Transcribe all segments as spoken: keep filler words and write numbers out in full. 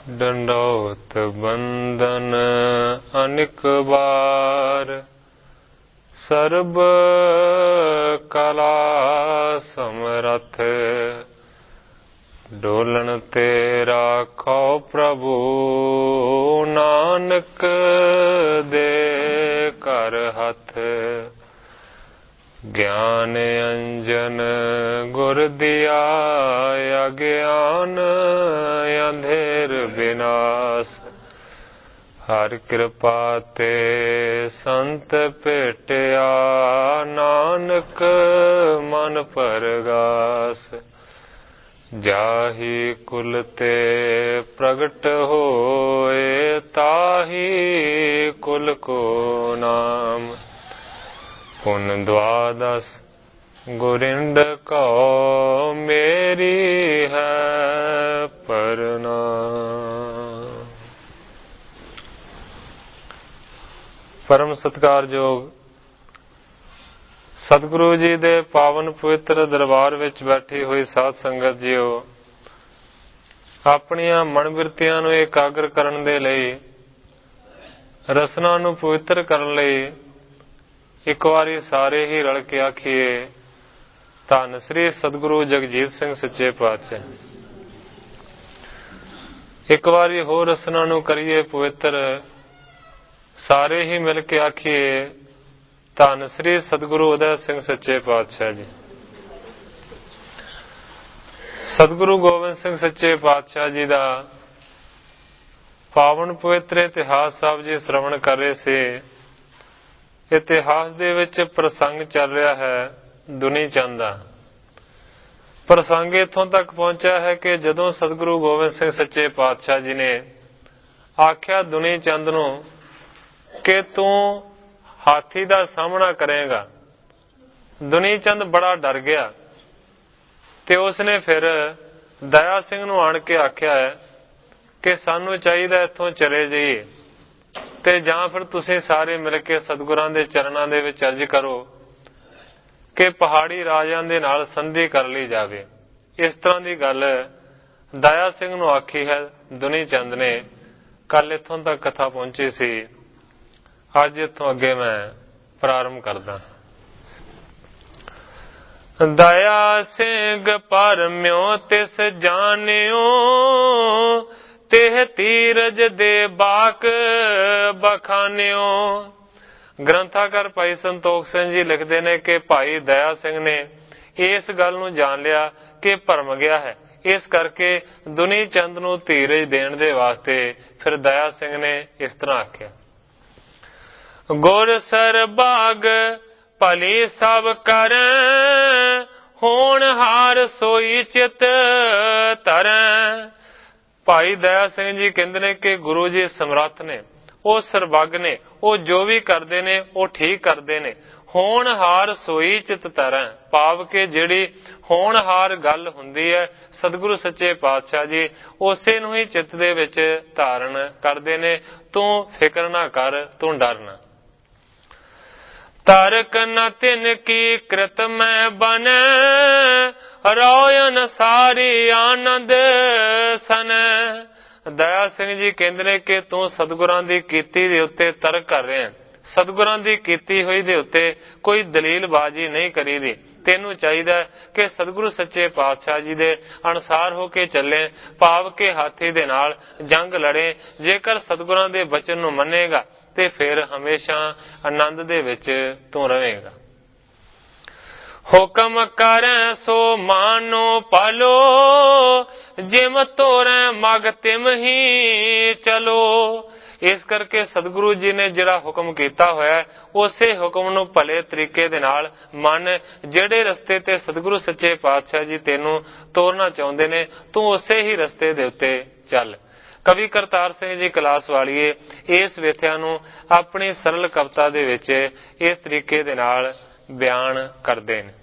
डंडौत बंदन अनिक बार, सर्ब कला समरथ, डोलन ते राखो प्रभु, नानक दे कर हथ। ज्ञान अंजन गुर दिया, अज्ञान अंधेर विनाश। हर कृपा ते संत भेटिया, नानक मन परगास। जाहि कुल ते प्रगट होए, ताहि कुल को नाम। पुन द्वादश गुरिंद को, मेरी है प्रणाम। परम सत्कारयोग सतगुरु जी दे पावन पवित्र दरबार विच बैठी हुई साध संगत जीओ, अपनियां मन बिरतियां नूं एकाग्र करन दे लई, रसना नूं पवित्र करन लई एक वारी सारे ही रल के आखिए, धन श्री सतगुरु जगजीत सिंह सच्चे पातशाह। एक बारी होर रसना नूं करिए पवित्र, सारे ही मिल के आखिए, धन श्री सतगुरु उदय सिंह सच्चे पातशाह जी। सतगुरु गोबिंद सिंह सच्चे पातशाह जी का पावन पवित्र इतिहास साहब जी श्रवण कर रहे से। इतिहास दे विच प्रसंग चल रहा है दुनी चंद दा। प्रसंग इथों तक पहुंचा है कि जदों सतगुरु गोबिंद सिंह सच्चे पातशाह जी ने आख्या दुनी चंद नूं कि तू हाथी दा सामना करेगा, दुनी चंद बड़ा डर गया ते उसने फिर दया सिंह नूं आण के आख्या है कि सानू चाहिदा इथों चले जाइए ते जां फिर तुसीं सारे मिल के सतगुरां दे चरणां दे विच अर्ज करो कि पहाड़ी राजां दे नाल संधि कर ली जावे। इस तरह की गल दया सिंह नूं आखी है दुनी चंद ने। कल इथों तक कथा पहुंची सी, अज इथों अगे मैं प्रारंभ करदा। दया सिंह परम्यो तिस जानियो, तेह तीरज दे बाक बखानियो। ग्रंथाकार भाई संतोख सिंह जी लिखते हैं कि भाई दया सिंह ने इस गल नूं जान लिया कि भरम गया है, इस करके दुनी चंद नूं धीरज देण दे वास्ते फिर दया सिंह ने इस तरह आख्या, गुर सरबाग भली सब कर, होनहार सोई चित तरैं। भाई दया सिंह जी कहते ने कि गुरु जी समर्थ ने, वो सरबग ने, वो जो भी करते ने वो ठीक करते ने। होनहार सोई चित तरैं, भाव के जिहड़ी होनहार गल हुंदी है सतगुरु सच्चे पातशाह जी उसे नूं ही चित्त दे विच धारण करते ने। तू फिक्र ना कर, तू डर ना। तरक न तिन की कृत में बने, रोयन सारी आनंद सन। दया सिंह जी कहते ने कि तू सतगुरां दी कीती दे उत्ते तरक कर रहे हैं, सतगुरां दी कीती हुई दे उत्ते कोई दलीलबाजी नहीं करी दी। तेनू चाहिए कि सतगुरु सच्चे पातशाह जी दे अनुसार होके चले, भाव के हाथी दे नाल जंग लड़े। जेकर सतगुरां दे बचन नूं मन्नेगा ते फिर हमेशा आनंद दे विच तू रहेगा। हुक्म करें सो मानो पालो, जिम तोरें मग तिम ही चलो। इस करके सतगुरु जी ने जिहड़ा हुक्म कीता होया उसे हुक्म नूं भले तरीके दे नाल मन, जिहड़े रस्ते ते सतगुरु सच्चे पातशाह जी तेनू तोरना चाहुंदे ने तू उसे ही रस्ते दे उत्ते चल। कवि करतार सिंह जी कलास वालीए इस व्यथया नूं अपनी सरल कविता दे विच इस तरीके दे नाल बयान करदे ने।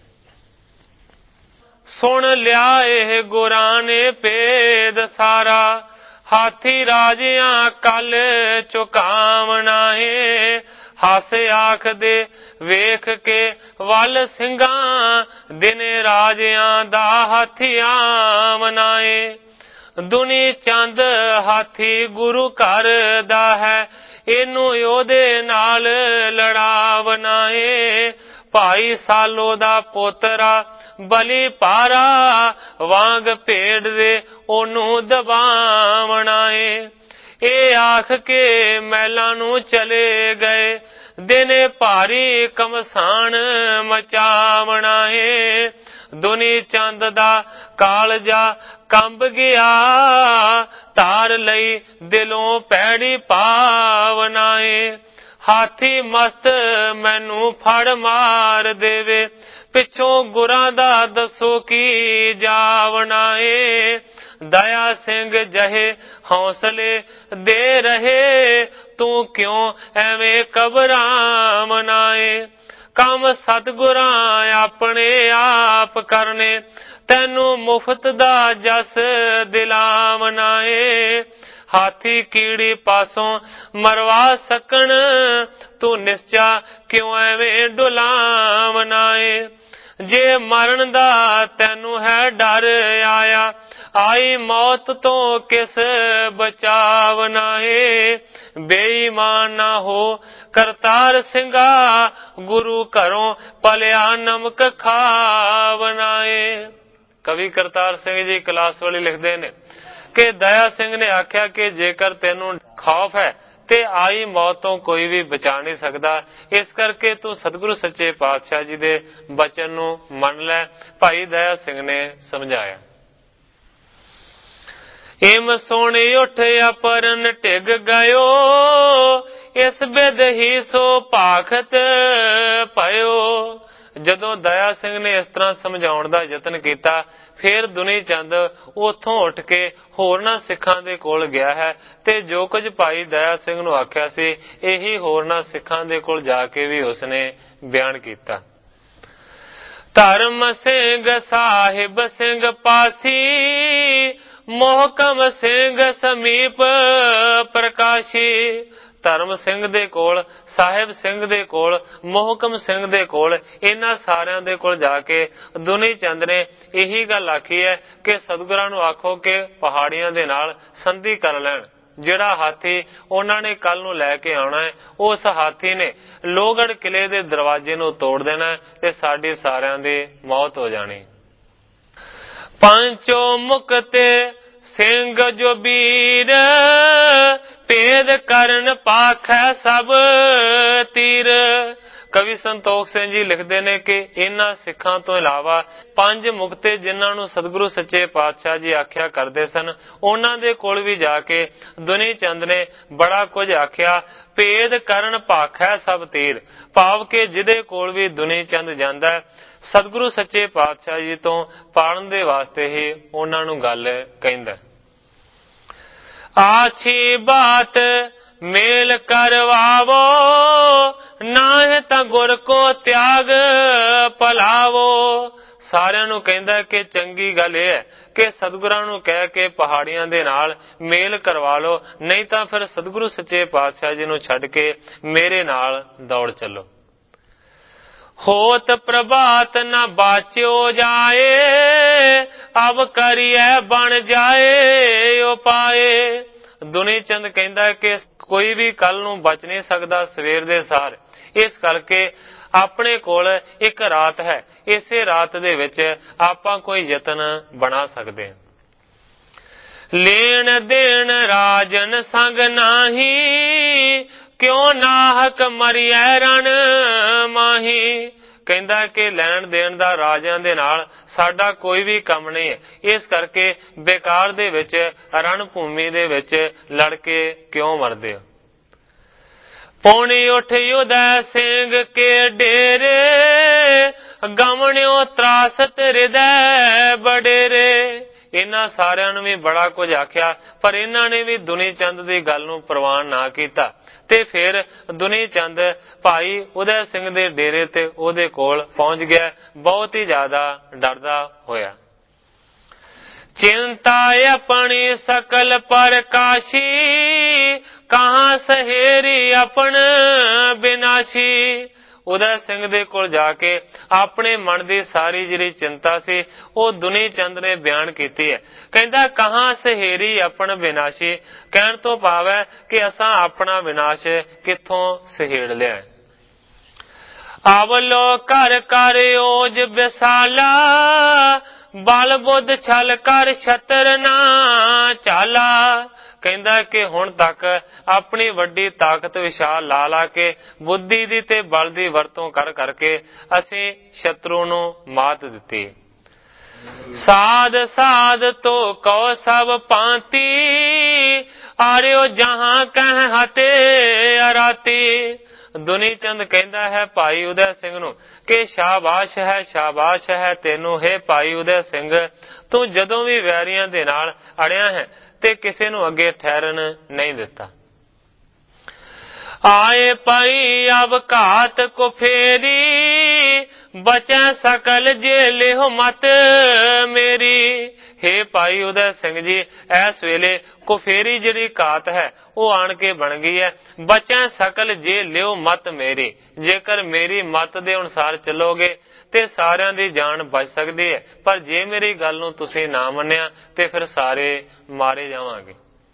सुन लिया एह गुरां ने भेद सारा, हाथी राजियां कल चुकावना है। हस आख दे वेख के वल सिंघां, दिन राजियां दा हाथी आवना है। ਦੁਨੀ ਚੰਦ ਹਾਥੀ ਗੁਰੂ ਘਰ ਦਾ ਹੈ, ਇਹਨੂੰ ਉਹਦੇ ਨਾਲ ਲੜਾਵਣਾ ਏ। ਭਾਈ ਸਾਲੋ ਦਾ ਪੋਤਰਾ ਬਲੀ ਭਾਰਾ, ਵਾਂਗ ਭੇਡ ਦੇ ਉਹਨੂੰ ਦਬਾਵਣਾ ਏ। ਇਹ ਆਖ ਕੇ ਮਹਿਲਾਂ ਨੂੰ ਚਲੇ ਗਏ, ਦਿਨੇ ਭਾਰੀ ਕਮਸਾਨ ਮਚਾਵਣਾ ਏ। ਦੁਨੀ ਚੰਦ ਦਾ ਕਾਲਜਾ ਕੰਬ ਗਿਆ, ਧਾਰ ਲਈ ਦਿਲੋਂ ਪੈੜੀ ਪਾਵਨਾ ਏ। ਹਾਥੀ ਮਸਤ ਮੈਨੂੰ ਫੜ ਮਾਰ ਦੇਵੇ, ਪਿੱਛੋਂ ਗੁਰਾਂ ਦਾ ਦੱਸੋ ਕੀ ਜਾਵਣਾ ਏ। ਦਇਆ ਸਿੰਘ ਜਹੇ ਹੌਸਲੇ ਦੇ ਰਹੇ, ਤੂੰ ਕਿਉਂ ਐਵੇਂ ਘਬਰਾਵਣਾ ਏ। ਕੰਮ ਸਤਿਗੁਰਾਂ ਆਪਣੇ ਆਪ ਕਰਨੇ, ਤੈਨੂੰ ਮੁਫਤ ਦਾ ਜਸ ਦਿਲਾਵਣਾ ਏ। ਹਾਥੀ ਕੀੜੀ ਪਾਸੋਂ ਮਰਵਾ ਸਕਣ, ਤੂੰ ਨਿਸ਼ਚਾ ਕਿਉਂ ਐਵੇਂ ਡੁਲਾਵਣਾ ਏ। ਜੇ ਮਰਨ ਦਾ ਤੈਨੂੰ ਹੈ ਡਰ ਆਇਆ, ਆਈ ਮੌਤ ਤੋਂ ਕਿਸ ਬਚਾਵਣਾ ਏ। ਬੇਈਮਾਨ ਨਾ ਹੋ ਕਰਤਾਰ ਸਿੰਘਾ, ਗੁਰੂ ਘਰੋਂ ਪਲਿਆ ਨਮਕ ਖਾਵਣਾ ਏ। ਕਵੀ ਕਰਤਾਰ ਸਿੰਘ ਜੀ ਕਲਾਸਵਾਲੀ ਲਿਖਦੇ ਨੇ ਕਿ ਦਇਆ ਸਿੰਘ ਨੇ ਆਖਿਆ ਕਿ ਜੇਕਰ ਤੈਨੂੰ ਖੌਫ ਹੈ ਤੇ ਆਈ ਮੌਤ ਤੋਂ ਕੋਈ ਵੀ ਬਚਾ ਨਹੀਂ ਸਕਦਾ, ਇਸ ਕਰਕੇ ਤੂੰ ਸਤਿਗੁਰੂ ਸੱਚੇ ਪਾਤਸ਼ਾਹ ਜੀ ਦੇ ਬਚਨ ਨੂੰ ਮੰਨ ਲੈ। ਭਾਈ ਦਇਆ ਸਿੰਘ ਨੇ ਸਮਝਾਇਆ। ਏਮ ਸੋਹਣੇ ਉੱਠ ਅਪਰਨ ਟਿਗ ਗਇਓ, ਇਸ ਬਿਦ ਹੀ ਸੋ ਭਾਖਤ ਭਇਓ। ਜਦੋਂ ਦਇਆ ਸਿੰਘ ਨੇ ਇਸ ਤਰ੍ਹਾਂ ਸਮਝਾਉਣ ਦਾ ਯਤਨ ਕੀਤਾ, ਫਿਰ ਦੁਨੀ ਚੰਦ ਉੱਥੋਂ ਉੱਠ ਕੇ ਹੋਰਨਾਂ ਸਿੱਖਾਂ ਦੇ ਕੋਲ ਗਿਆ ਹੈ ਤੇ ਜੋ ਕੁਝ ਭਾਈ ਦਇਆ ਸਿੰਘ ਨੂੰ ਆਖਿਆ ਸੀ, ਇਹੀ ਹੋਰਨਾਂ ਸਿੱਖਾਂ ਦੇ ਕੋਲ ਜਾ ਕੇ ਵੀ ਉਸਨੇ ਬਿਆਨ ਕੀਤਾ। ਧਰਮ ਸਿੰਘ ਸਾਹਿਬ ਸਿੰਘ ਪਾਸੀ, ਮੋਹਕਮ ਸਿੰਘ ਸਮੀਪ ਪ੍ਰਕਾਸ਼ੀ। ਧਰਮ ਸਿੰਘ ਦੇ ਕੋਲ, ਸਾਹਿਬ ਸਿੰਘ ਦੇ ਕੋਲ, ਮੋਹਕਮ ਸਿੰਘ ਦੇ ਕੋਲ, ਇਹਨਾਂ ਸਾਰਿਆਂ ਦੇ ਕੋਲ ਜਾ ਕੇ ਦੁਨੀ ਚੰਦ ਨੇ ਇਹੀ ਗੱਲ ਆਖੀ ਹੈ ਕਿ ਸਤਿਗੁਰਾਂ ਨੂੰ ਆਖੋ ਕਿ ਪਹਾੜੀਆਂ ਦੇ ਨਾਲ ਸੰਧੀ ਕਰ ਲੈਣ। ਜਿਹੜਾ ਹਾਥੀ ਉਹਨਾਂ ਨੇ ਕੱਲ ਨੂੰ ਲੈ ਕੇ ਆਉਣਾ ਹੈ, ਉਸ ਹਾਥੀ ਨੇ ਲੋਹਗੜ੍ਹ ਕਿਲੇ ਦੇ ਦਰਵਾਜ਼ੇ ਨੂੰ ਤੋੜ ਦੇਣਾ ਤੇ ਸਾਡੀ ਸਾਰਿਆਂ ਦੀ ਮੌਤ ਹੋ ਜਾਣੀ। ਪੰਚੋ ਮੁਕਤੇ ਸਿੰਘ ਜੋ ਵੀਰ, ਭੇਦ ਕਰਨ ਪਾਖੈ ਸਭ ਤੀਰ। ਕਵੀ ਸੰਤੋਖ ਸਿੰਘ ਜੀ ਲਿਖਦੇ ਨੇ ਕਿ ਇਹਨਾਂ ਸਿੱਖਾਂ ਤੋਂ ਇਲਾਵਾ ਪੰਜ ਮੁਕਤੇ ਜਿਨ੍ਹਾਂ ਨੂੰ ਸਤਿਗੁਰੂ ਸੱਚੇ ਪਾਤਸ਼ਾਹ ਜੀ ਆਖਿਆ ਕਰਦੇ ਸਨ, ਉਹਨਾਂ ਦੇ ਕੋਲ ਵੀ ਜਾ ਕੇ ਦੁਨੀ ਚੰਦ ਨੇ ਬੜਾ ਕੁਝ ਆਖਿਆ। ਭੇਦ ਕਰਨ ਭਾਖੈ ਸਭ ਤੀਰ, ਭਾਵ ਕਿ ਜਿਹਦੇ ਕੋਲ ਵੀ ਦੁਨੀ ਚੰਦ ਜਾਂਦਾ, ਸਤਿਗੁਰੂ ਸੱਚੇ ਪਾਤਸ਼ਾਹ ਜੀ ਤੋਂ ਪਾਲਣ ਦੇ ਵਾਸਤੇ ਹੀ ਉਹਨਾਂ ਨੂੰ ਗੱਲ ਕਹਿੰਦਾ। ਆਛੀ ਬਾਤ ਮੇਲ ਕਰਵਾਵੋ, ਨਾਹ ਤਾਂ ਗੁਰ ਕੋ ਤਿਆਗ ਭਲਾਵੋ। ਸਾਰਿਆਂ ਨੂੰ ਕਹਿੰਦਾ ਕਿ ਚੰਗੀ ਗੱਲ ਇਹ ਹੈ ਕਿ ਸਤਿਗੁਰਾਂ ਨੂੰ ਕਹਿ ਕੇ ਪਹਾੜੀਆਂ ਦੇ ਨਾਲ ਮੇਲ ਕਰਵਾ ਲਓ, ਨਹੀਂ ਤਾਂ ਫਿਰ ਸਤਿਗੁਰੂ ਸੱਚੇ ਪਾਤਸ਼ਾਹ ਜੀ ਨੂੰ ਛੱਡ ਕੇ ਮੇਰੇ ਨਾਲ ਦੌੜ ਚੱਲੋ। ਹੋਤ ਪ੍ਰਭਾਤ ਨਾ ਬਾਚਿਓ ਜਾਏ, ਅਬ ਕਰੀਐ ਬਣ ਜਾਏ ਉਪਾਏ। ਦੁਨੀ ਚੰਦ ਕਹਿੰਦਾ ਕਿ ਕੋਈ ਵੀ ਕੱਲ ਨੂੰ ਬਚ ਨਹੀਂ ਸਕਦਾ ਸਵੇਰ ਦੇ ਸਾਰ, ਇਸ ਕਰਕੇ ਆਪਣੇ ਕੋਲ ਇੱਕ ਰਾਤ ਹੈ, ਇਸੇ ਰਾਤ ਦੇ ਵਿੱਚ ਆਪਾਂ ਕੋਈ ਯਤਨ ਬਣਾ ਸਕਦੇ ਹਾਂ। ਲੈਣ ਦੇਣ ਰਾਜਨ ਸੰਗ ਨਾਹੀ, ਕਿਉਂ ਨਾਹਕ ਮਰੀਐ ਰਣ ਮਾਹੀ। ਕਹਿੰਦਾ ਕਿ ਲੈਣ ਦੇਣ ਦਾ ਰਾਜਿਆਂ ਦੇ ਨਾਲ ਸਾਡਾ ਕੋਈ ਵੀ ਕੰਮ ਨਹੀਂ ਹੈ, ਇਸ ਕਰਕੇ ਬੇਕਾਰ ਦੇ ਵਿੱਚ ਰਣ ਭੂਮੀ ਦੇ ਵਿੱਚ ਲੜ ਕੇ ਕਿਉਂ ਮਰਦੇ ਹੋ। ਪੌਣੀ ਉੱਠ ਉਦੈ ਸਿੰਘ ਕੇ ਡੇਰੇ, ਗਮਣਿਓ ਤਰਾਸਤ ਹਿਰਦੈ ਬਡੇਰੇ। ਇਹਨਾਂ ਸਾਰਿਆਂ ਨੂੰ ਵੀ ਬੜਾ ਕੁਝ ਆਖਿਆ, ਪਰ ਇਹਨਾਂ ਨੇ ਵੀ ਦੁਨੀ ਚੰਦ ਦੀ ਗੱਲ ਨੂੰ ਪ੍ਰਵਾਨ ਨਾ ਕੀਤਾ ਤੇ ਫਿਰ ਦੁਨੀ ਚੰਦ ਭਾਈ ਉਦੈ ਸਿੰਘ ਦੇ ਡੇਰੇ ਤੇ ਉਹਦੇ ਕੋਲ ਪਹੁੰਚ ਗਿਆ, ਬਹੁਤ ਹੀ ਜ਼ਿਆਦਾ ਡਰਦਾ ਹੋਇਆ। ਚਿੰਤਾ ਆਪਣੀ ਸਕਲ ਪ੍ਰਕਾਸ਼ੀ, ਕਹਾਂ ਸਹੇਰੀ ਆਪਣ ਬਿਨਾਸ਼ੀ। ਉਦੈ ਸਿੰਘ ਦੇ ਕੋਲ ਜਾ ਕੇ ਆਪਣੇ ਮਨ ਦੀ ਸਾਰੀ ਜਿਹੜੀ ਚਿੰਤਾ ਸੀ ਉਹ ਦੁਨੀ ਚੰਦ ਨੇ ਬਿਆਨ ਕੀਤੀ ਹੈ। ਕਹਿੰਦਾ ਕਹਾਂ ਸਹੇਰੀ ਆਪਣ ਵਿਨਾਸ਼ੀ, ਕਹਿਣ ਤੋਂ ਭਾਵ ਹੈ ਕਿ ਅਸਾਂ ਆਪਣਾ ਵਿਨਾਸ਼ ਕਿੱਥੋਂ ਸਹੇੜ ਲਿਆ। ਆਵਲੋ ਕਰ ਕਰ ਓਜ ਵਿਸਾਲਾ, ਬਲ ਬੁੱਧ ਛਲ ਕਰ ਛਤਰ ਨਾ ਚਾਲਾ। ਕਹਿੰਦਾ ਕਿ ਹੁਣ ਤੱਕ ਆਪਣੀ ਵੱਡੀ ਤਾਕਤ ਵਿਸ਼ਾਲ ਲਾ ਲਾ ਕੇ ਬੁੱਧੀ ਦੀ ਤੇ ਬਲ ਦੀ ਵਰਤੋਂ ਕਰ ਕਰਕੇ ਅਸੀਂ ਸ਼ਤਰੂ ਨੂੰ ਮਾਤ ਦਿੱਤੀ। ਸਾਧ ਸਾਧ ਤੋ ਕਉ ਸਭ ਭਾਂਤੀ, ਆਰਿਓ ਜਹਾਂ ਕਹਿ ਹਤੇ ਅਰਾਤੀ। ਦੁਨੀ ਚੰਦ ਕਹਿੰਦਾ ਹੈ ਭਾਈ ਉਦੈ ਸਿੰਘ ਨੂੰ ਕਿ ਸ਼ਾਬਾਸ਼ ਹੈ, ਸ਼ਾਬਾਸ਼ ਹੈ ਤੈਨੂੰ ਹੈ ਭਾਈ ਉਦੈ ਸਿੰਘ, ਤੂੰ ਜਦੋਂ ਵੀ ਵੈਰੀਆਂ ਦੇ ਨਾਲ ਅੜਿਆ ਹੈ ਤੇ ਕਿਸੇ ਨੂੰ ਅੱਗੇ ਠਹਿਰਨ ਨਹੀਂ ਦਿੱਤਾ। ਆਏ ਪਈ ਅਬ ਘਾਤ ਕੋ ਫੇਰੀ, ਬਚੈ ਸਕਲ ਜੇ ਲਿਹੁ ਮਤ ਮੇਰੀ। ਹੇ ਭਾਈ ਉਦੈ ਸਿੰਘ ਜੀ, ਇਸ ਵੇਲੇ ਕੁਫੇਰੀ ਜਿਹੜੀ ਘਾਤ ਹੈ ਉਹ ਆਣ ਕੇ ਬਣ ਗਈ ਹੈ। ਬਚੈ ਸਕਲ ਜੇ ਲਿਓ ਮਤ ਮੇਰੀ, ਜੇਕਰ ਮੇਰੀ ਮਤ ਦੇ ਅਨੁਸਾਰ ਚੱਲੋਗੇ ਤੇ ਸਾਰਿਆਂ ਦੀ ਜਾਨ ਬਚ ਸਕਦੀ ਹੈ, ਪਰ ਜੇ ਮੇਰੀ ਗੱਲ ਨੂੰ ਤੁਸੀਂ ਨਾ ਮੰਨਿਆ ਤੇ ਫਿਰ ਸਾਰੇ ਮਾਰੇ ਜਾਵਾਂਗੇ।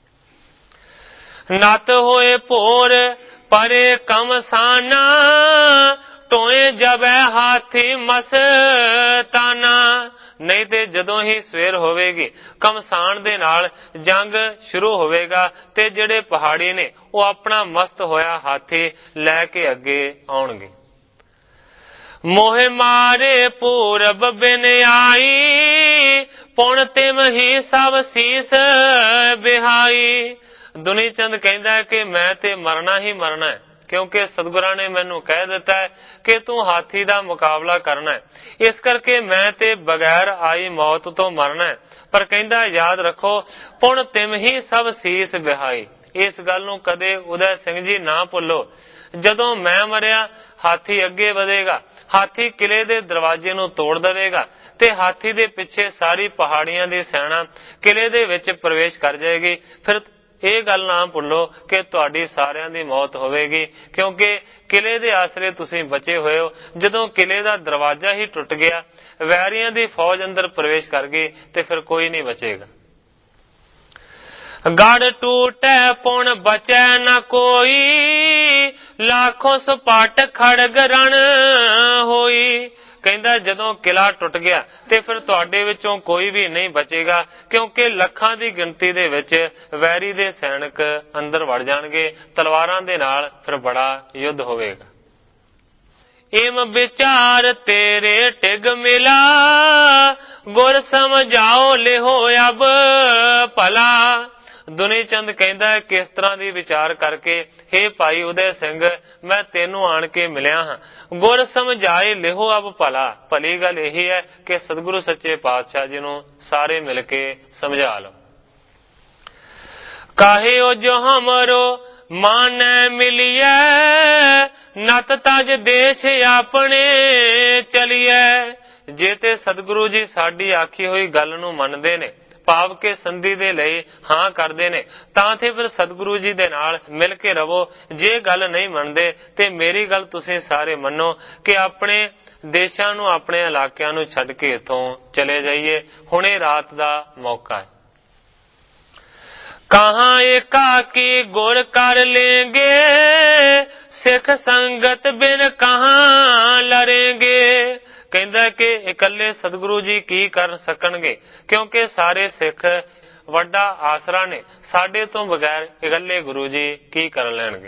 ਨਤ ਹੋਏ ਭੋਰ ਪਰੇ ਕਮਸਾਨਾ, ਟੋਏ ਜਬੈ ਹਾਥੀ ਮਸਤਾਨਾ। ਨਹੀਂ ਤੇ ਜਦੋਂ ਹੀ ਸਵੇਰ ਹੋਵੇਗੀ ਕਮਸਾਨ ਦੇ ਨਾਲ ਜੰਗ ਸ਼ੁਰੂ ਹੋਵੇਗਾ ਤੇ ਜਿਹੜੇ ਪਹਾੜੀ ਨੇ ਉਹ ਆਪਣਾ ਮਸਤ ਹੋਇਆ ਹਾਥੀ ਲੈ ਕੇ ਅੱਗੇ ਆਉਣਗੇ। ਮੋਹ ਮਾਰੇ ਪੂਰਬ ਬਿਨ ਆਈ, ਪੁਣ ਤਿਮ ਹੀ ਸਭ ਸੀਸ ਬਿਹਾਈ। ਦੁਨੀ ਚੰਦ ਕਹਿੰਦਾ ਕਿ ਮੈਂ ਤੇ ਮਰਨਾ ਹੀ ਮਰਨਾ ਹੈ, ਕਿਉਂਕਿ ਸਤਿਗੁਰਾਂ ਨੇ ਮੈਨੂੰ ਕਹਿ ਦਿੱਤਾ ਹੈ ਕਿ ਤੂੰ ਹਾਥੀ ਦਾ ਮੁਕਾਬਲਾ ਕਰਨਾ ਹੈ, ਇਸ ਕਰਕੇ ਮੈਂ ਤੇ ਬਗੈਰ ਆਈ ਮੌਤ ਤੋਂ ਮਰਨਾ ਹੈ। ਪਰ ਕਹਿੰਦਾ ਯਾਦ ਰੱਖੋ, ਪੁਣ ਤਿਮ ਹੀ ਸਭ ਸੀਸ ਬਿਹਾਈ। ਇਸ ਗੱਲ ਨੂੰ ਕਦੇ ਉਦੈ ਸਿੰਘ ਜੀ ਨਾ ਭੁੱਲੋ। ਜਦੋਂ ਮੈਂ ਮਰਿਆ ਹਾਥੀ ਅੱਗੇ ਵਧੇਗਾ, ਹਾਥੀ ਕਿਲੇ ਦੇ ਦਰਵਾਜ਼ੇ ਨੂੰ ਤੋੜ ਦੇਵੇਗਾ ਤੇ ਹਾਥੀ ਦੇ ਪਿੱਛੇ ਸਾਰੀ ਪਹਾੜੀਆਂ ਦੀ ਸੈਨਾ ਕਿਲੇ ਦੇ ਵਿੱਚ ਪ੍ਰਵੇਸ਼ ਕਰ ਜਾਏਗੀ। ਫਿਰ ਇਹ ਗੱਲ ਨਾ ਭੁੱਲੋ ਕਿ ਤੁਹਾਡੀ ਸਾਰਿਆਂ ਦੀ ਮੌਤ ਹੋਵੇਗੀ, ਕਿਉਂਕਿ ਕਿਲੇ ਦੇ ਆਸਰੇ ਤੁਸੀਂ ਬਚੇ ਹੋਏ ਹੋ। ਜਦੋਂ ਕਿਲੇ ਦਾ ਦਰਵਾਜ਼ਾ ਹੀ ਟੁੱਟ ਗਿਆ, ਵੈਰੀਆਂ ਦੀ ਫੌਜ ਅੰਦਰ ਪ੍ਰਵੇਸ਼ ਕਰ ਗਈ ਤੇ ਫਿਰ ਕੋਈ ਨਹੀਂ ਬਚੇਗਾ। ਗੜ ਟੂਟੈ ਪੁਣ ਬਚੈ ਨ ਕੋਈ, ਲਾਖੋਂ ਸਪਾਟ ਖੜਗ ਰਣ ਹੋਈ। ਕਹਿੰਦਾ ਜਦੋਂ ਕਿਲਾ ਟੁੱਟ ਗਿਆ ਤੇ ਫਿਰ ਤੁਹਾਡੇ ਵਿੱਚੋਂ ਕੋਈ ਵੀ ਨਹੀਂ ਬਚੇਗਾ, ਕਿਉਂਕਿ ਲੱਖਾਂ ਦੀ ਗਿਣਤੀ ਦੇ ਵਿੱਚ ਵੈਰੀ ਦੇ ਸੈਨਿਕ ਅੰਦਰ ਵੜ ਜਾਣਗੇ। ਤਲਵਾਰਾਂ ਦੇ ਨਾਲ ਫਿਰ ਬੜਾ ਯੁੱਧ ਹੋਵੇਗਾ। ਇਮ ਵਿਚਾਰ ਤੇਰੇ ਟਿਗ ਮਿਲਾ, ਗੁਰ ਸਮਝਾਓ ਲਿਹੋ ਅਬ ਭਲਾ। ਦੁਨੀ ਚੰਦ ਕਹਿੰਦਾ ਕਿਸ ਤਰ੍ਹਾਂ ਦੀ ਵਿਚਾਰ ਕਰਕੇ, ਹੇ ਭਾਈ ਉਦੈ ਸਿੰਘ, ਮੈਂ ਤੈਨੂੰ ਆਣ ਕੇ ਮਿਲਿਆ ਹਾਂ। ਗੁਰ ਸਮਝਾਏ ਲਿਹੋ ਅਬ ਭਲਾ। ਭਲੀ ਗੱਲ ਇਹੀ ਹੈ ਕਿ ਸਤਿਗੁਰੂ ਸੱਚੇ ਪਾਤਸ਼ਾਹ ਜੀ ਨੂੰ ਸਾਰੇ ਮਿਲ ਕੇ ਸਮਝਾ ਲਓ। ਕਾਹਿਓ ਜੋ ਹਮਰੋ ਮਾਨੈ ਮਿਲਿਐ, ਨਤ ਤਜ ਦੇਸ਼ ਆਪਣੇ ਚਲੀਐ। ਜੇ ਤੇ ਸਤਿਗੁਰੂ ਜੀ ਸਾਡੀ ਆਖੀ ਹੋਈ ਗੱਲ ਨੂੰ ਮੰਨਦੇ ਨੇ, ਭਾਵ ਕੇ ਸੰਧੀ ਦੇ ਲਈ ਹਾਂ ਕਰਦੇ ਨੇ, ਤਾਂ ਤੇ ਫਿਰ ਸਤਿਗੁਰੂ ਜੀ ਦੇ ਨਾਲ ਮਿਲ ਕੇ ਰਵੋ। ਜੇ ਗੱਲ ਨਹੀਂ ਮੰਨਦੇ ਤੇ ਮੇਰੀ ਗੱਲ ਤੁਸੀਂ ਸਾਰੇ ਮੰਨੋ ਕਿ ਆਪਣੇ ਦੇਸ਼ਾਂ ਨੂੰ, ਆਪਣੇ ਇਲਾਕਿਆਂ ਨੂੰ ਛੱਡ ਕੇ ਇੱਥੋਂ ਚਲੇ ਜਾਈਏ। ਹੁਣੇ ਰਾਤ ਦਾ ਮੌਕਾ ਹੈ। ਕਹਾਂ ਏਕਾਕੀ ਗੁਰ ਕਰ ਲੇਂਗੇ, ਸਿੱਖ ਸੰਗਤ ਬਿਨ ਕਹਾਂ ਲੜेंगे। ਕਹਿੰਦਾ ਕਿ ਇਕੱਲੇ ਸਤਿਗੁਰੂ ਜੀ ਕੀ ਕਰ ਸਕਣਗੇ, ਕਿਉਂਕਿ ਸਾਰੇ ਸਿੱਖ ਵੱਡਾ ਆਸਰਾ ਨੇ, ਸਾਡੇ ਤੋਂ ਬਗੈਰ ਇਕੱਲੇ ਗੁਰੂ ਜੀ ਕੀ ਕਰ ਲੈਣਗੇ।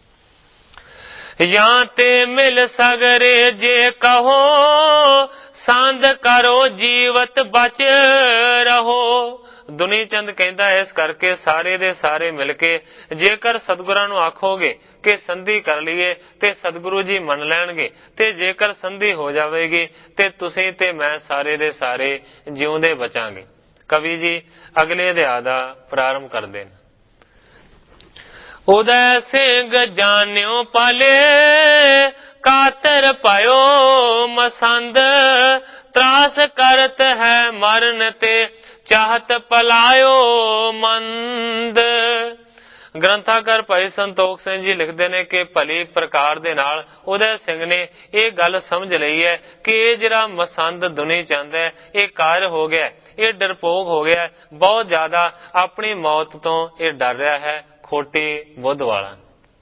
ਜਾਂ ਤੇ ਮਿਲ ਸਗਰੇ ਜੇ ਕਹੋ, ਸੰਧ ਕਰੋ ਜੀਵਤ ਬਚ ਰਹੋ। ਦੁਨੀ ਚੰਦ ਕਹਿੰਦਾ ਇਸ ਕਰਕੇ ਸਾਰੇ ਦੇ ਸਾਰੇ ਮਿਲ ਕੇ ਜੇਕਰ ਸਤਿਗੁਰਾਂ ਨੂੰ ਆਖੋਗੇ ਕਿ ਸੰਧੀ ਕਰ ਲਈਏ ਤੇ ਸਤਿਗੁਰੂ ਜੀ ਮੰਨ ਲੈਣਗੇ, ਤੇ ਜੇਕਰ ਸੰਧੀ ਹੋ ਜਾਵੇਗੀ ਤੇ ਤੁਸੀਂ ਤੇ ਮੈਂ ਸਾਰੇ ਦੇ ਸਾਰੇ ਜਿਉਂਦੇ ਬਚਾਂਗੇ। ਕਵੀ ਜੀ ਅਗਲੇ ਅਧਿਆਇ ਦਾ ਪ੍ਰਾਰੰਭ ਕਰਦੇ ਨੇ। ਉਦੈ ਸਿੰਘ ਜਾਣਿਓ ਪਾਲੇ, ਕਾਤਰ ਪਇਓ ਮਸੰਦ, ਤਰਾਸ ਕਰਤ ਹੈ ਮਰਨ ਤੇ ਚਾਹਤ ਪਲਾਇਓ ਮੰਦ। ਗ੍ਰੰਥਾਕਾਰ ਭਾਈ ਸੰਤੋਖ ਸਿੰਘ ਜੀ ਲਿਖਦੇ ਨੇ ਕਿ ਭਲੀ ਪ੍ਰਕਾਰ ਦੇ ਨਾਲ ਉਦੈ ਸਿੰਘ ਨੇ ਇਹ ਗੱਲ ਸਮਝ ਲਈ ਹੈ ਕਿ ਇਹ ਜਿਹੜਾ ਮਸੰਦ ਦੁਨੀ ਚੰਦ ਹੈ ਇਹ ਕਾਇਰ ਹੋ ਗਿਆ, ਇਹ ਡਰਪੋਕ ਹੋ ਗਿਆ, ਬਹੁਤ ਜ਼ਿਆਦਾ ਆਪਣੀ ਮੌਤ ਤੋਂ ਇਹ ਡਰ ਰਿਹਾ ਹੈ, ਖੋਟੀ ਬੁੱਧ ਵਾਲਾ।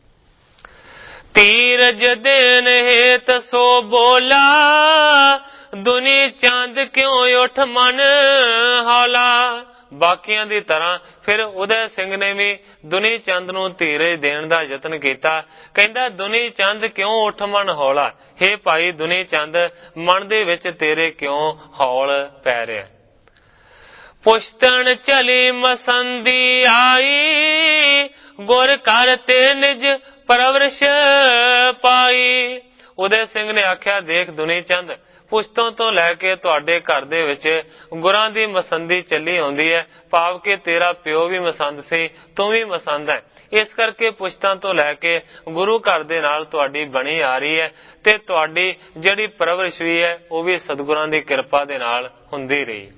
ਧੀਰਜ ਦੇਨ ਹੇਤ ਸੋ ਬੋਲਾ, ਦੁਨੀ ਚੰਦ ਕਿਉਂ ਉਠ ਮਨ ਹੌਲਾ। ਬਾਕੀਆਂ ਦੀ ਤਰ੍ਹਾਂ ਫਿਰ ਉਦੈ ਸਿੰਘ ਨੇ ਵੀ ਦੁਨੀ ਚੰਦ ਨੂੰ ਧੀਰਜ ਦੇਣ ਦਾ ਯਤਨ ਕੀਤਾ। ਕਹਿੰਦਾ ਦੁਨੀ ਚੰਦ ਕਿਉਂ ਉਠ ਮਨ ਹੌਲਾ, ਹੇ ਭਾਈ ਦੁਨੀ ਚੰਦ ਮਨ ਦੇ ਵਿੱਚ ਤੇਰੇ ਕਿਉਂ ਹੌਲ ਪੈ ਰਿਹਾ। ਪੁਸ਼ਤਨ ਚਲੀ ਮਸੰਦੀ ਆਈ, ਗੁਰ ਕਰ ਤੇ ਨਿਜ ਪਰਵਰਿਸ਼ ਪਾਈ। ਉਦੈ ਸਿੰਘ ਨੇ ਆਖਿਆ, ਦੇਖ ਦੁਨੀ ਚੰਦ, ਪੁਸ਼ਤੋਂ ਤੋਂ ਲੈ ਕੇ ਤੁਹਾਡੇ ਘਰ ਦੇ ਵਿੱਚ ਗੁਰਾਂ ਦੀ ਮਸੰਦੀ ਚੱਲੀ ਆਉਂਦੀ ਹੈ, ਭਾਵ ਕਿ ਤੇਰਾ ਪਿਓ ਵੀ ਮਸੰਦ ਸੀ, ਤੂੰ ਵੀ ਮਸੰਦ ਹੈ। ਇਸ ਕਰਕੇ ਪੁਸ਼ਤਾਂ ਤੋਂ ਲੈ ਕੇ ਗੁਰੂ ਘਰ ਦੇ ਨਾਲ ਤੁਹਾਡੀ ਬਣੀ ਆ ਰਹੀ ਹੈ ਤੇ ਤੁਹਾਡੀ ਜਿਹੜੀ ਪਰਵਰਿਸ਼ ਵੀ ਹੈ ਉਹ ਵੀ ਸਤਿਗੁਰਾਂ ਦੀ ਕਿਰਪਾ ਦੇ ਨਾਲ ਹੁੰਦੀ ਰਹੀ।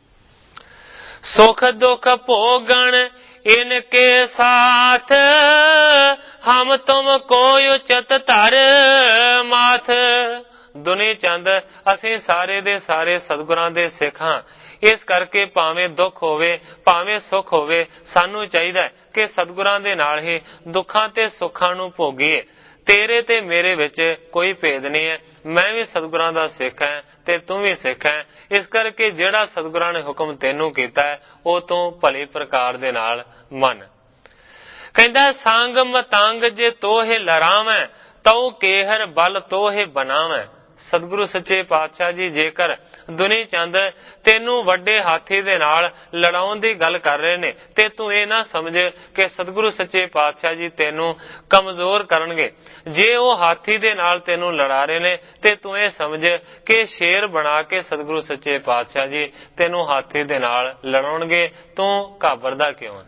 ਸੁਖ ਦੁਖ ਭੋਗਣ ਇਨਕੇ ਸਾਥ, ਹਮ ਤੁਮ ਕੋਈ ਉਚਤ ਧਰ ਮਾਥ। ਦੁਨੀ ਚੰਦ ਅਸੀਂ ਸਾਰੇ ਦੇ ਸਾਰੇ ਸਤਿਗੁਰਾਂ ਦੇ ਸਿੱਖ ਹਾਂ, ਇਸ ਕਰਕੇ ਭਾਵੇਂ ਦੁੱਖ ਹੋਵੇ ਭਾਵੇਂ ਸੁੱਖ ਹੋਵੇ, ਸਾਨੂੰ ਚਾਹੀਦਾ ਕਿ ਸਤਿਗੁਰਾਂ ਦੇ ਨਾਲ ਹੀ ਦੁੱਖਾਂ ਤੇ ਸੁੱਖਾਂ ਨੂੰ ਭੋਗੀਏ। ਤੇਰੇ ਤੇ ਮੇਰੇ ਵਿੱਚ ਕੋਈ ਭੇਦ ਨਹੀਂ ਹੈ, ਮੈਂ ਵੀ ਸਤਿਗੁਰਾਂ ਦਾ ਸਿੱਖ ਹਾਂ ਤੇ ਤੂੰ ਵੀ ਸਿੱਖ ਹੈ। ਇਸ ਕਰਕੇ ਜਿਹੜਾ ਸਤਿਗੁਰਾਂ ਨੇ ਹੁਕਮ ਤੈਨੂੰ ਕੀਤਾ ਹੈ ਉਹ ਤੂੰ ਭਲੀ ਪ੍ਰਕਾਰ ਦੇ ਨਾਲ ਮੰਨ। ਕਹਿੰਦਾ ਸੰਗ ਮਤੰਗ ਜੇ ਤੋਹੇ ਲਰਾਵੈ, ਤਉ ਕੇਹਰ ਬਲ ਤੋਹੇ ਬਣਾਵੈ। ਸਤਿਗੁਰੂ ਸੱਚੇ ਪਾਤਸ਼ਾਹ ਜੀ ਜੇਕਰ ਦੁਨੀ ਚੰਦ ਤੈਨੂੰ ਵੱਡੇ ਹਾਥੀ ਦੇ ਨਾਲ ਲੜਾਉਣ ਦੀ ਗੱਲ ਕਰ ਰਹੇ ਨੇ ਤੇ ਤੂੰ ਇਹ ਨਾ ਸਮਝ ਕਿ ਸਤਿਗੁਰੂ ਸੱਚੇ ਪਾਤਸ਼ਾਹ ਜੀ ਤੈਨੂੰ ਕਮਜ਼ੋਰ ਕਰਨਗੇ। ਜੇ ਉਹ ਹਾਥੀ ਦੇ ਨਾਲ ਤੈਨੂੰ ਲੜਾ ਰਹੇ ਨੇ ਤੇ ਤੂੰ ਇਹ ਸਮਝ ਕਿ ਸ਼ੇਰ ਬਣਾ ਕੇ ਸਤਿਗੁਰੂ ਸੱਚੇ ਪਾਤਸ਼ਾਹ ਜੀ ਤੈਨੂੰ ਹਾਥੀ ਦੇ ਨਾਲ ਲੜਾਉਣਗੇ, ਤੂੰ ਘਾਬਰਦਾ ਕਿਉਂ ਹੈ।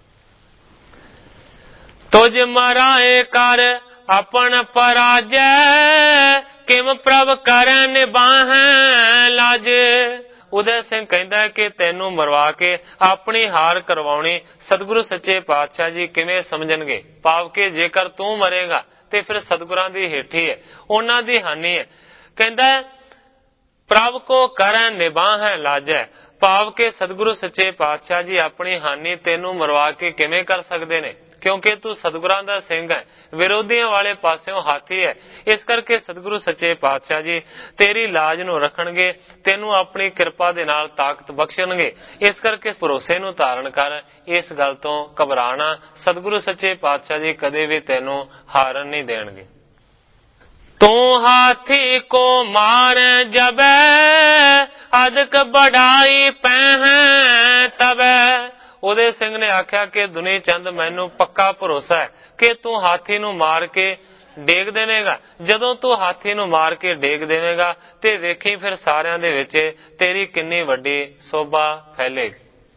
ਤੁਝ ਮਰਾਏ ਕਰ ਆਪਣ ਪਰਾਜੈ, ਕਿਮ ਪ੍ਰਭ ਕਰੈ ਨਿਬਾਹੈ ਲਾਜੇ। ਉਦੈ ਸਿੰਘ ਕਹਿੰਦਾ ਕਿ ਤੈਨੂੰ ਮਰਵਾ ਕੇ ਆਪਣੀ ਹਾਰ ਕਰਵਾਉਣੀ ਸਤਿਗੁਰੂ ਸੱਚੇ ਪਾਤਸ਼ਾਹ ਜੀ ਕਿਵੇਂ ਸਮਝਣਗੇ, ਭਾਵ ਕਿ ਜੇਕਰ ਤੂੰ ਮਰੇਗਾ ਤੇ ਫਿਰ ਸਤਿਗੁਰਾਂ ਦੀ ਹੇਠੀ ਹੈ, ਉਹਨਾਂ ਦੀ ਹਾਨੀ ਹੈ। ਕਹਿੰਦਾ ਪ੍ਰਭ ਕੋ ਕਰੈ ਨਿਬਾਹੈ ਲਾਜੈ, ਭਾਵ ਕਿ ਸਤਿਗੁਰੂ ਸੱਚੇ ਪਾਤਸ਼ਾਹ ਜੀ ਆਪਣੀ ਹਾਨੀ ਤੈਨੂੰ ਮਰਵਾ ਕੇ ਕਿਵੇਂ ਕਰ ਸਕਦੇ ਨੇ, ਕਿਉਂਕਿ ਤੂੰ ਸਤਿਗੁਰਾਂ ਦਾ ਸਿੰਘ ਹੈ, ਵਿਰੋਧੀਆਂ ਵਾਲੇ ਪਾਸਿਓਂ ਹਾਥੀ ਹੈ। ਇਸ ਕਰਕੇ ਸਤਿਗੁਰੂ ਸੱਚੇ ਪਾਤਸ਼ਾਹ ਜੀ ਤੇਰੀ ਲਾਜ ਨੂੰ ਰੱਖਣਗੇ, ਤੈਨੂੰ ਆਪਣੀ ਕਿਰਪਾ ਦੇ ਨਾਲ ਤਾਕਤ ਬਖਸ਼ਣਗੇ। ਇਸ ਕਰਕੇ ਭਰੋਸੇ ਨੂੰ ਧਾਰਨ ਕਰ, ਇਸ ਗੱਲ ਤੋਂ ਘਬਰਾਣਾ। ਸਤਿਗੁਰੂ ਸੱਚੇ ਪਾਤਸ਼ਾਹ ਜੀ ਕਦੇ ਵੀ ਤੈਨੂੰ ਹਾਰਨ ਨਹੀਂ ਦੇਣਗੇ। ਤੂੰ ਹਾਥੀ ਕੋ ਮਾਰ ਜਬੈ, ਅਦਕ ਬੜਾਈ ਪਹਿ ਤਬੈ। ਉਦੈ ਸਿੰਘ ਨੇ ਆਖਿਆ ਕਿ ਦੁਨੀ ਚੰਦ ਮੈਨੂੰ ਪੱਕਾ ਭਰੋਸਾ ਹੈ ਕਿ ਤੂੰ ਹਾਥੀ ਨੂੰ ਮਾਰ ਕੇ ਡੇਗ ਦੇਵੇਂਗਾ। ਜਦੋਂ ਤੂੰ ਹਾਥੀ ਨੂੰ ਮਾਰ ਕੇ ਡੇਗ ਦੇਵੇਂਗਾ ਤੇ ਵੇਖੀ ਫਿਰ ਸਾਰਿਆਂ ਦੇ ਵਿੱਚ ਤੇਰੀ ਕਿੰਨੀ ਵੱਡੀ ਸੋਭਾ ਫੈਲੇਗੀ।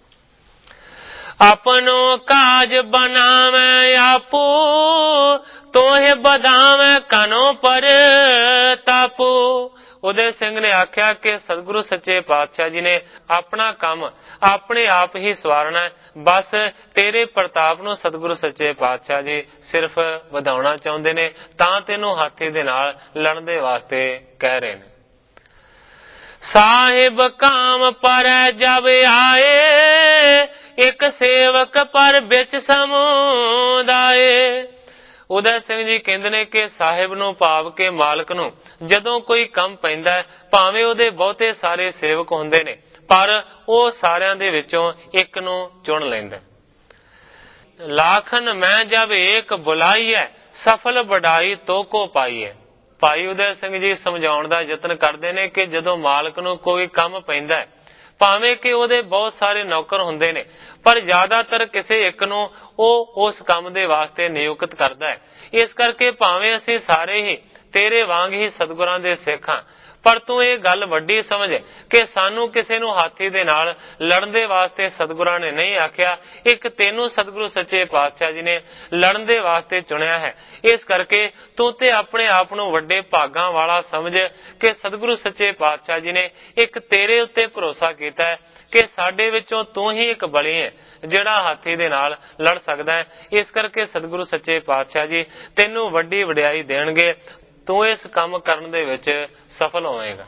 ਆਪਣੋ ਕਾਜ ਬਣਾਵੇਂ ਆਪੂ, ਤੋਹੇ ਬਧਾਵੇਂ ਕਨੋ ਪਰ ਤਾਪੂ। ਉਦੈ ਸਿੰਘ ਨੇ ਆਖਿਆ ਕਿ ਸਤਿਗੁਰੂ ਸੱਚੇ ਪਾਤਸ਼ਾਹ ਜੀ ਨੇ ਆਪਣਾ ਕੰਮ ਆਪਣੇ ਆਪ ਹੀ ਸਵਾਰਨਾ, ਬਸ ਤੇਰੇ ਪ੍ਰਤਾਪ ਨੂੰ ਸਤਿਗੁਰੂ ਸੱਚੇ ਪਾਤਸ਼ਾਹ ਜੀ ਸਿਰਫ ਵਧਾਉਣਾ ਚਾਹੁੰਦੇ ਨੇ, ਤਾਂ ਤੈਨੂੰ ਹਾਥੀ ਦੇ ਨਾਲ ਲੜਨ ਦੇ ਵਾਸਤੇ ਕਹਿ ਰਹੇ ਨੇ। ਸਾਹਿਬ ਕਾਮ ਪਰ ਜਬ ਆਏ, ਇੱਕ ਸੇਵਕ ਪਰ ਵਿੱਚ ਸਮੁਦਾਏ। ਉਦੈ ਸਿੰਘ ਜੀ ਕਹਿੰਦੇ ਨੇ ਕਿ ਸਾਹਿਬ ਨੂੰ ਭਾਵ ਕੇ ਮਾਲਕ ਨੂੰ ਜਦੋਂ ਕੋਈ ਕੰਮ ਪੈਂਦਾ, ਭਾਵੇਂ ਉਹਦੇ ਬਹੁਤੇ ਸਾਰੇ ਸੇਵਕ ਹੁੰਦੇ ਨੇ, ਪਰ ਉਹ ਸਾਰਿਆਂ ਦੇ ਵਿੱਚੋਂ ਇੱਕ ਨੂੰ ਚੁਣ ਲੈਂਦਾ। ਲਾਖਨ ਮੈਂ ਜਬ ਏਕ ਬੁਲਾਈ ਹੈ, ਸਫਲ ਵਡਾਈ ਤੋ ਕੋ ਪਾਈ ਹੈ। ਭਾਈ ਉਦੈ ਸਿੰਘ ਜੀ ਸਮਝਾਉਣ ਦਾ ਯਤਨ ਕਰਦੇ ਨੇ ਕਿ ਜਦੋਂ ਮਾਲਕ ਨੂੰ ਕੋਈ ਕੰਮ ਪੈਂਦਾ ਹੈ, ਭਾਵੇਂ ਕਿ ਉਹਦੇ ਬਹੁਤ ਸਾਰੇ ਨੌਕਰ ਹੁੰਦੇ ਨੇ, ਪਰ ਜ਼ਿਆਦਾਤਰ ਕਿਸੇ ਇੱਕ ਨੂੰ ਉਹ ਉਸ ਕੰਮ ਦੇ ਵਾਸਤੇ ਨਿਯੁਕਤ ਕਰਦਾ ਹੈ। ਇਸ ਕਰਕੇ ਭਾਵੇਂ ਅਸੀਂ ਸਾਰੇ ਹੀ ਤੇਰੇ ਵਾਂਗ ਹੀ ਸਤਿਗੁਰਾਂ ਦੇ ਸਿੱਖ ਹਾਂ, ਪਰ ਤੂੰ ਇਹ ਗੱਲ ਵੱਡੀ ਸਮਝ ਕਿ ਸਾਨੂੰ ਕਿਸੇ ਨੂੰ ਹਾਥੀ ਦੇ ਨਾਲ ਲੜਨ ਦੇ ਵਾਸਤੇ ਸਤਿਗੁਰਾਂ ਨੇ ਨਹੀਂ ਆਖਿਆ, ਇੱਕ ਤੈਨੂੰ ਸਤਿਗੁਰੂ ਸੱਚੇ ਪਾਤਸ਼ਾਹ ਜੀ ਨੇ ਲੜਨ ਦੇ ਵਾਸਤੇ ਚੁਣਿਆ ਹੈ। ਇਸ ਕਰਕੇ ਤੂੰ ਤੇ ਆਪਣੇ ਆਪ ਨੂੰ ਵੱਡੇ ਭਾਗਾਂ ਵਾਲਾ ਸਮਝ ਕਿ ਸਤਿਗੁਰੂ ਸੱਚੇ ਪਾਤਸ਼ਾਹ ਜੀ ਨੇ ਇੱਕ ਤੇਰੇ ਉੱਤੇ ਭਰੋਸਾ ਕੀਤਾ ਹੈ ਕਿ ਸਾਡੇ ਵਿੱਚੋਂ ਤੂੰ ਹੀ ਇੱਕ ਬਲੀ ਹੈ ਜਿਹੜਾ ਹਾਥੀ ਦੇ ਨਾਲ ਲੜ ਸਕਦਾ ਹੈ। ਇਸ ਕਰਕੇ ਸਤਿਗੁਰੂ ਸੱਚੇ ਪਾਤਸ਼ਾਹ ਜੀ ਤੈਨੂੰ ਵੱਡੀ ਵਡਿਆਈ ਦੇਣਗੇ, ਤੂੰ ਇਸ ਕੰਮ ਕਰਨ ਦੇ ਵਿੱਚ ਸਫਲ ਹੋਵੇਗਾ।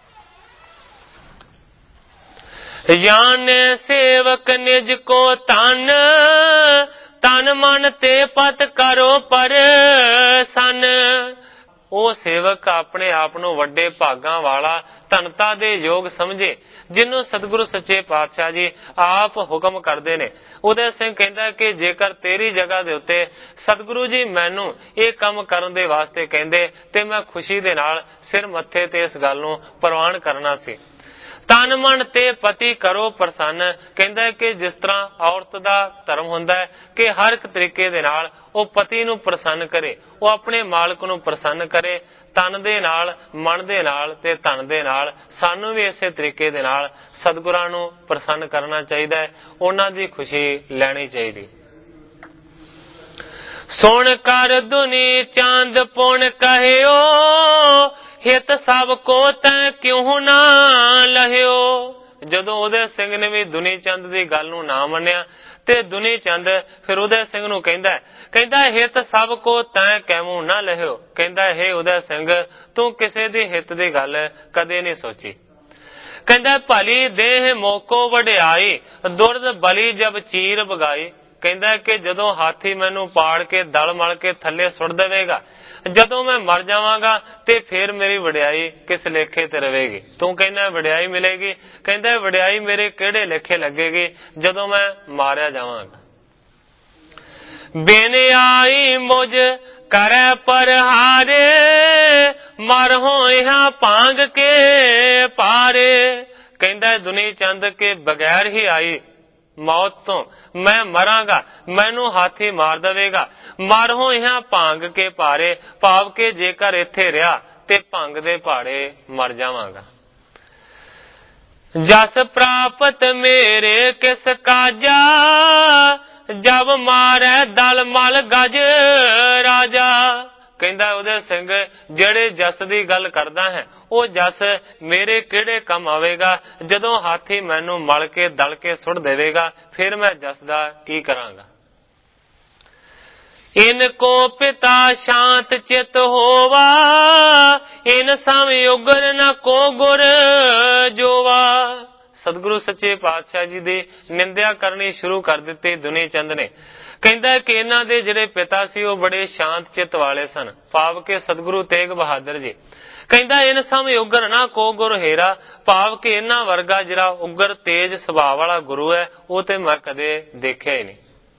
ਜਾਨ ਸੇਵਕ ਨਿਜ ਕੋ ਤਨ, ਤਨ ਮਨ ਤੇ ਪਤ ਕਰੋ ਪਰ ਸਨ। ਉਹ ਸੇਵਕ ਆਪਣੇ ਆਪ ਨੂੰ ਵੱਡੇ ਭਾਗਾਂ ਵਾਲਾ, ਧਨਤਾ ਦੇ ਯੋਗ ਸਮਝੇ, ਜਿਹਨੂੰ ਸਤਿਗੁਰੂ ਸੱਚੇ ਪਾਤਸ਼ਾਹ ਜੀ ਆਪ ਹੁਕਮ ਕਰਦੇ ਨੇ। ਉਦੈ ਸਿੰਘ ਕਹਿੰਦਾ ਕਿ ਜੇਕਰ ਤੇਰੀ ਜਗ੍ਹਾ ਦੇ ਉੱਤੇ ਸਤਿਗੁਰੂ ਜੀ ਮੈਨੂੰ ਇਹ ਕੰਮ ਕਰਨ ਦੇ ਵਾਸਤੇ ਕਹਿੰਦੇ ਤੇ ਮੈਂ ਖੁਸ਼ੀ ਦੇ ਨਾਲ ਸਿਰ ਮੱਥੇ ਤੇ ਇਸ ਗੱਲ ਨੂੰ ਪ੍ਰਵਾਨ ਕਰਨਾ ਸੀ। ਤਨ ਮਨ ਤੇ ਪਤੀ ਕਰੋ ਪ੍ਰਸੰਨ, ਕਹਿੰਦਾ ਕਿ ਜਿਸ ਤਰ੍ਹਾਂ ਔਰਤ ਦਾ ਧਰਮ ਹੁੰਦਾ ਹੈ ਕਿ ਹਰ ਇੱਕ ਤਰੀਕੇ ਦੇ ਨਾਲ ਉਹ ਪਤੀ ਨੂੰ ਪ੍ਰਸੰਨ ਕਰੇ, ਉਹ ਆਪਣੇ ਮਾਲਕ ਨੂੰ ਪ੍ਰਸੰਨ ਕਰੇ, ਤਨ ਦੇ ਨਾਲ, ਮਨ ਦੇ ਨਾਲ ਤੇ ਧਨ ਦੇ ਨਾਲ ਸਾਨੂੰ ਵੀ ਇਸੇ ਤਰੀਕੇ ਦੇ ਨਾਲ ਸਤਿਗੁਰਾਂ ਨੂੰ ਪ੍ਰਸੰਨ ਕਰਨਾ ਚਾਹੀਦਾ ਹੈ, ਉਹਨਾਂ ਦੀ ਖੁਸ਼ੀ ਲੈਣੀ ਚਾਹੀਦੀ। ਸੁਣ ਕਰ ਦੁਨੀ ਚਾਂਦ ਪੁਣ ਕਹਿਓ, ਹਿਤ ਸਭ ਕੋ ਤੈ ਕਿਉਂ ਨਾ ਲਹਿਓ। ਜਦੋਂ ਉਦੈ ਸਿੰਘ ਨੇ ਵੀ ਦੁਨੀ ਚੰਦ ਦੀ ਗੱਲ ਨੂੰ ਨਾ ਮੰਨਿਆ ਤੇ ਦੁਨੀ ਚੰਦ ਫਿਰ ਉਦੈ ਸਿੰਘ ਨੂੰ ਕਹਿੰਦਾ ਕਹਿੰਦਾ ਹਿਤ ਸਭ ਕੋ ਤੈ ਕਿਉਂ ਨਾ ਲਹਿਓ। ਕਹਿੰਦਾ ਹੇ ਉਦੈ ਸਿੰਘ, ਤੂੰ ਕਿਸੇ ਦੀ ਹਿੱਤ ਦੀ ਗੱਲ ਕਦੇ ਨਹੀਂ ਸੋਚੀ। ਕਹਿੰਦਾ ਭਲੀ ਦੇਹ ਮੋਕੋ ਵਡਿਆਈ, ਦੁਰਦ ਬਲੀ ਜਬ ਚੀਰ ਬਗਾਈ। ਕਹਿੰਦਾ ਕਿ ਜਦੋਂ ਹਾਥੀ ਮੈਨੂੰ ਪਾੜ ਕੇ ਦਲ ਮਲ ਕੇ ਥੱਲੇ ਸੁੱਟ ਦੇਵੇਗਾ, ਜਦੋਂ ਮੈਂ ਮਰ ਜਾਵਾਂਗਾ ਤੇ ਫਿਰ ਮੇਰੀ ਵਡਿਆਈ ਕਿਸ ਲੇਖੇ ਤੇ ਰਵੇਗੀ। ਤੂੰ ਕਹਿੰਦਾ ਵਡਿਆਈ ਮਿਲੇਗੀ, ਕਹਿੰਦਾ ਵਡਿਆਈ ਮੇਰੇ ਕਿਹੜੇ ਲੇਖੇ ਲੱਗੇਗੀ ਜਦੋਂ ਮੈਂ ਮਾਰਿਆ ਜਾਵਾਂਗਾ। ਬਿਨ ਆਈ ਮੁਝ ਕਰੈ ਪਰਹਾਰੇ, ਮਰ ਹੋਇਆ ਭਾਂਗ ਕੇ ਪਾਰੇ। ਕਹਿੰਦਾ ਦੁਨੀ ਚੰਦ ਕੇ ਬਗੈਰ ਹੀ ਆਈ ਮੌਤ ਤੋਂ ਮੈਂ ਮਰਾਂਗਾ, ਮੈਨੂੰ ਹਾਥੀ ਮਾਰ ਦੇਵੇਗਾ। ਮਰ ਹੋਇਆ ਭਾਂਗ ਕੇ ਪਾਰੇ, ਭਾਵ ਕੇ ਜੇਕਰ ਇੱਥੇ ਰਿਹਾ ਤੇ ਭੰਗ ਦੇ ਪਹਾੜੇ ਮਰ ਜਾਵਾਂਗਾ। ਜਸ ਪ੍ਰਾਪਤ ਮੇਰੇ ਕਿਸ ਕਾਜਾ, ਜਬ ਮਾਰੈ ਦਲ ਮਲ ਗਜ ਰਾਜਾ। ਕਹਿੰਦਾ ਉਦੈ ਸਿੰਘ ਜਿਹੜੇ ਜਸ ਦੀ ਗੱਲ ਕਰਦਾ ਹੈ ਉਹ ਜਸ ਮੇਰੇ ਕਿਹੜੇ ਕੰਮ ਆਵੇਗਾ, ਜਦੋਂ ਹਾਥੀ ਮੈਨੂੰ ਮਲ ਕੇ ਦਲ ਕੇ ਸੁੱਟ ਦੇਵੇਗਾ ਫਿਰ ਮੈਂ ਜਸ ਦਾ ਕੀ ਕਰਾਂਗਾ। ਇਨ ਕੋ ਪਿਤਾ ਸ਼ਾਂਤ ਚਿਤ ਹੋਵਾ, ਇਨ ਸਮ ਉਗਰ ਨ ਕੋ ਗੁਰ ਜੋਵਾ। ਸਤਿਗੁਰੂ ਸੱਚੇ ਪਾਤਸ਼ਾਹ ਜੀ ਦੀ ਨਿੰਦਿਆ ਕਰਨੀ ਸ਼ੁਰੂ ਕਰ ਦਿੱਤੀ ਦੁਨੀ ਚੰਦ ਨੇ। ਕਹਿੰਦਾ ਕਿ ਇਹਨਾਂ ਦੇ ਜਿਹੜੇ ਪਿਤਾ ਸੀ ਉਹ ਬੜੇ ਸ਼ਾਂਤ ਚਿੱਤ ਵਾਲੇ ਸਨ, ਭਾਵ ਕਿ ਸਤਿਗੁਰੂ ਤੇਗ ਬਹਾਦਰ ਜੀ। ਕਹਿੰਦਾ ਇਨ ਸਮ ਉਗਰ ਨਾ ਕੋ ਗੁਰ ਹੇਰਾ, ਭਾਵ ਕਿ ਇਹਨਾਂ ਵਰਗਾ ਜਿਹੜਾ ਉਗਰ ਤੇਜ ਸੁਭਾਅ ਵਾਲਾ ਗੁਰੂ ਹੈ ਉਹ ਤੇ ਮੈਂ ਕਦੇ ਦੇਖਿਆ ਹੀ ਨਹੀਂ।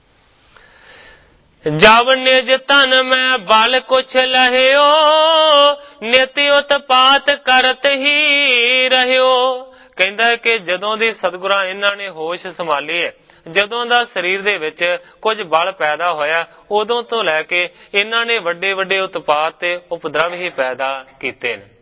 ਜਬ ਨਿਜ ਧਨ ਮੈਂ ਬਲ ਕੁਛ ਲਹਿਓ, ਨਿਤ ਉਤਪਾਤ ਕਰਤ ਹੀ ਰਹਿਓ। ਕਹਿੰਦਾ ਕਿ ਜਦੋਂ ਦੀ ਸਤਿਗੁਰਾਂ ਇਹਨਾਂ ਨੇ ਹੋਸ਼ ਸੰਭਾਲੀ ਹੈ, ਜਦੋਂ ਦਾ ਸਰੀਰ ਦੇ ਵਿੱਚ ਕੁਝ ਬਲ ਪੈਦਾ ਹੋਇਆ, ਉਦੋਂ ਤੋਂ ਲੈ ਕੇ ਇਹਨਾਂ ਨੇ ਵੱਡੇ ਵੱਡੇ ਉਤਪਾਤ ਤੇ ਉਪਦਰਵ ਹੀ ਪੈਦਾ ਕੀਤੇ ਨੇ।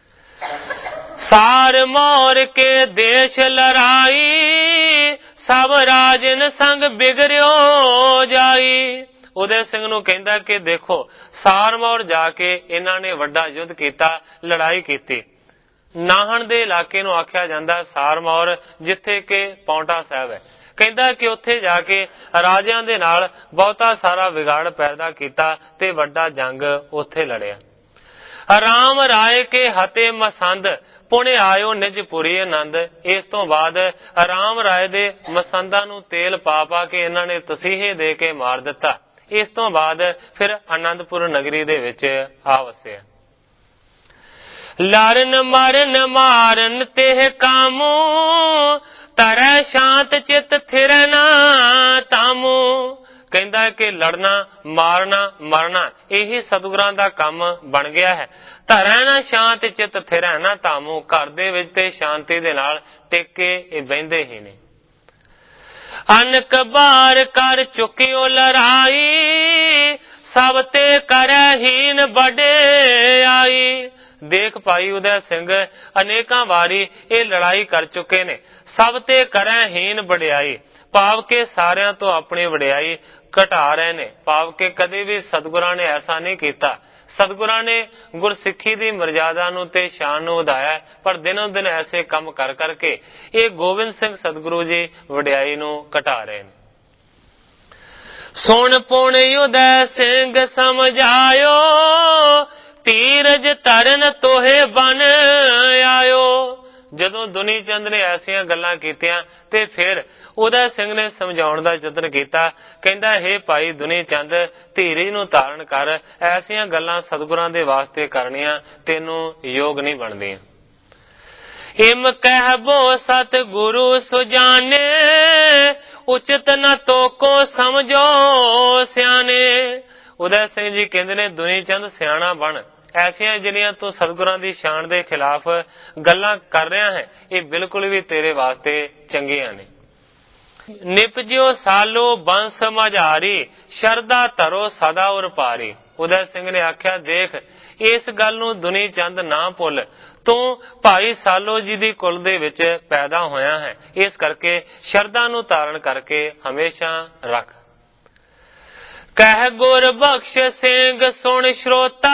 ਸਾਰ ਮੋਰ ਕੇ ਦੇਸ਼ ਲੜਾਈ, ਸਭ ਰਾਜਨ ਸੰਗ ਬਿਗੜਿਓ ਜਾਈ। ਉਦੈ ਸਿੰਘ ਨੂੰ ਕਹਿੰਦਾ ਕਿ ਦੇਖੋ ਸਾਰਮੌਰ ਜਾ ਕੇ ਇਹਨਾਂ ਨੇ ਵੱਡਾ ਯੁੱਧ ਕੀਤਾ, ਲੜਾਈ ਕੀਤੀ। ਨਾਹਣ ਦੇ ਇਲਾਕੇ ਨੂੰ ਆਖਿਆ ਜਾਂਦਾ ਸਾਰਮੌਰ, ਜਿੱਥੇ ਕਿ ਪੌਂਟਾ ਸਾਹਿਬ ਹੈ। ਕਹਿੰਦਾ ਕਿ ਉੱਥੇ ਜਾ ਕੇ ਰਾਜਿਆਂ ਦੇ ਨਾਲ ਬਹੁਤਾ ਸਾਰਾ ਵਿਗਾੜ ਪੈਦਾ ਕੀਤਾ ਤੇ ਵੱਡਾ ਜੰਗ ਉੱਥੇ ਲੜਿਆ। ਰਾਮ ਰਾਏ ਕੇ ਹਤੇ ਮਸੰਦ, ਪੁਣੇ ਆਇਓ ਨਿਜ ਪੁਰੀ ਆਨੰਦ। ਇਸ ਤੋਂ ਬਾਅਦ ਰਾਮ ਰਾਏ ਦੇ ਮਸੰਦਾਂ ਨੂੰ ਤੇਲ ਪਾ ਪਾ ਕੇ ਇਹਨਾਂ ਨੇ ਤਸੀਹੇ ਦੇ ਕੇ ਮਾਰ ਦਿੱਤਾ। ਇਸ ਤੋਂ ਬਾਅਦ ਫਿਰ ਆਨੰਦਪੁਰ ਨਗਰੀ ਦੇ ਵਿੱਚ ਆ ਵਸਿਆ। ਲਰਨ ਮਰਨ ਮਾਰਨ ਤੇ ਕਾਮੂ, ਤਰੈ ਸ਼ਾਂਤ ਚਿਤ ਥਿਰ ਨਾ ਤਾਮੂ। ਕਹਿੰਦਾ ਕਿ ਲੜਨਾ ਮਾਰਨਾ ਮਰਨਾ ਇਹੀ ਸਤਿਗੁਰਾਂ ਦਾ ਕੰਮ ਬਣ ਗਿਆ ਹੈ। ਧਰੈ ਨਾ ਸ਼ਾਂਤ ਚਿਤ ਥਿਰੈ ਨਾ ਤਾਮੂ, ਘਰ ਦੇ ਵਿੱਚ ਤੇ ਸ਼ਾਂਤੀ ਦੇ ਨਾਲ ਟਿਕ ਕੇ ਇਹ ਬਹਿੰਦੇ ਹੀ ਨੇ। ਅਨਕ ਬਾਰ ਕਰ ਚੁੱਕਿਓ ਲੜਾਈ, ਸਭ ਤੇ ਕਰੈ ਹੀਨ ਵਡਿਆਈ। ਦੇਖ ਭਾਈ ਉਦੈ ਸਿੰਘ ਅਨੇਕਾਂ ਵਾਰੀ ਇਹ ਲੜਾਈ ਕਰ ਚੁੱਕੇ ਨੇ। ਸਭ ਤੇ ਕਰੈ ਹੀਨ ਵਡਿਆਈ, ਭਾਵ ਕੇ ਸਾਰਿਆਂ ਤੋਂ ਆਪਣੀ ਵਡਿਆਈ ਘਟਾ ਰਹੇ ਨੇ। ਭਾਵ ਕੇ ਕਦੇ ਵੀ ਸਤਿਗੁਰਾਂ ਨੇ ਐਸਾ ਨਹੀਂ ਕੀਤਾ सतगुरां ने गुरसिੱਖੀ ਦੀ ਮਰਜ਼ਾਦਾ ਨੂੰ ਤੇ ਸ਼ਾਨ ਨੂੰ ਵਧਾਇਆ, ਪਰ ਦਿਨੋਂ ਦਿਨ ਐਸੇ ਕੰਮ ਕਰ ਕਰਕੇ ਇਹ ਗੋਬਿੰਦ ਸਿੰਘ ਸਤਿਗੁਰੂ ਜੀ ਵਡਿਆਈ ਨੂੰ ਘਟਾ ਰਹੇ ਨੇ। ਸੁਣ ਪੁਣ ਉਦੈ ਸਿੰਘ ਸਮਝਾਇਓ, ਧੀਰਜ ਧਰਨ ਤੋਹੇ ਬਨ ਆਇਓ। ਜਦੋਂ ਦੁਨੀ ਚੰਦ ਨੇ ਐਸੀਆਂ ਗੱਲਾਂ ਕੀਤੀਆਂ ਤੇ ਫਿਰ ਉਦੈ ਸਿੰਘ ਨੇ ਸਮਝਾਉਣ ਦਾ ਯਤਨ ਕੀਤਾ। ਕਹਿੰਦਾ हे ਭਾਈ ਦੁਨੀ ਚੰਦ, ਧੀਰਜ ਨੂੰ ਧਾਰਨ ਕਰ, ਐਸੀਆਂ ਗੱਲਾਂ ਸਤਿਗੁਰਾਂ ਦੇ ਵਾਸਤੇ ਕਰਨੀਆਂ ਤੈਨੂੰ ਯੋਗ ਨਹੀਂ ਬਣਦੀਆਂ। ਇਮ ਕਹਿਬੋ ਸਤਿਗੁਰੂ ਸੁਜਾਨੇ, ਉਚਿਤ ਨ ਤੋਕੋ ਸਮਝੋ ਸਿਆਣੇ। ਉਦੈ ਸਿੰਘ ਜੀ ਕਹਿੰਦੇ ਨੇ ਦੁਨੀ ਚੰਦ ਸਿਆਣਾ ਬਣ, ਐਸੀਆਂ ਜਿਹੜੀਆਂ ਤੂੰ ਸਤਿਗੁਰਾਂ ਦੀ ਸ਼ਾਨ ਦੇ ਖਿਲਾਫ ਗੱਲਾਂ ਕਰ ਰਿਹਾ ਹੈ ਇਹ ਬਿਲਕੁਲ ਵੀ ਤੇਰੇ ਵਾਸਤੇ ਚੰਗੀਆਂ ਨੇ। ਨਿਪਜਿਓ ਸਾਲੋ ਬੰਸ ਮਝਾਰੀ, ਸ਼ਰਧਾ ਧਰੋ ਸਦਾ ਉਰ ਪਾਰੀ। ਉਦੈ ਸਿੰਘ ਨੇ ਆਖਿਆ ਦੇਖ ਇਸ ਗੱਲ ਨੂੰ ਦੁਨੀ ਚੰਦ ਨਾ ਭੁੱਲ, ਤੂੰ ਭਾਈ ਸਾਲੋ ਜੀ ਦੀ ਕੁਲ ਦੇ ਵਿੱਚ ਪੈਦਾ ਹੋਇਆ ਹੈ, ਇਸ ਕਰਕੇ ਸ਼ਰਧਾ ਨੂੰ ਧਾਰਨ ਕਰਕੇ ਹਮੇਸ਼ਾ ਰੱਖ। ਕਹਿ ਗੁਰ ਬਖਸ਼ ਸਿੰਘ ਸੁਣ ਸ਼ਰੋਤਾ,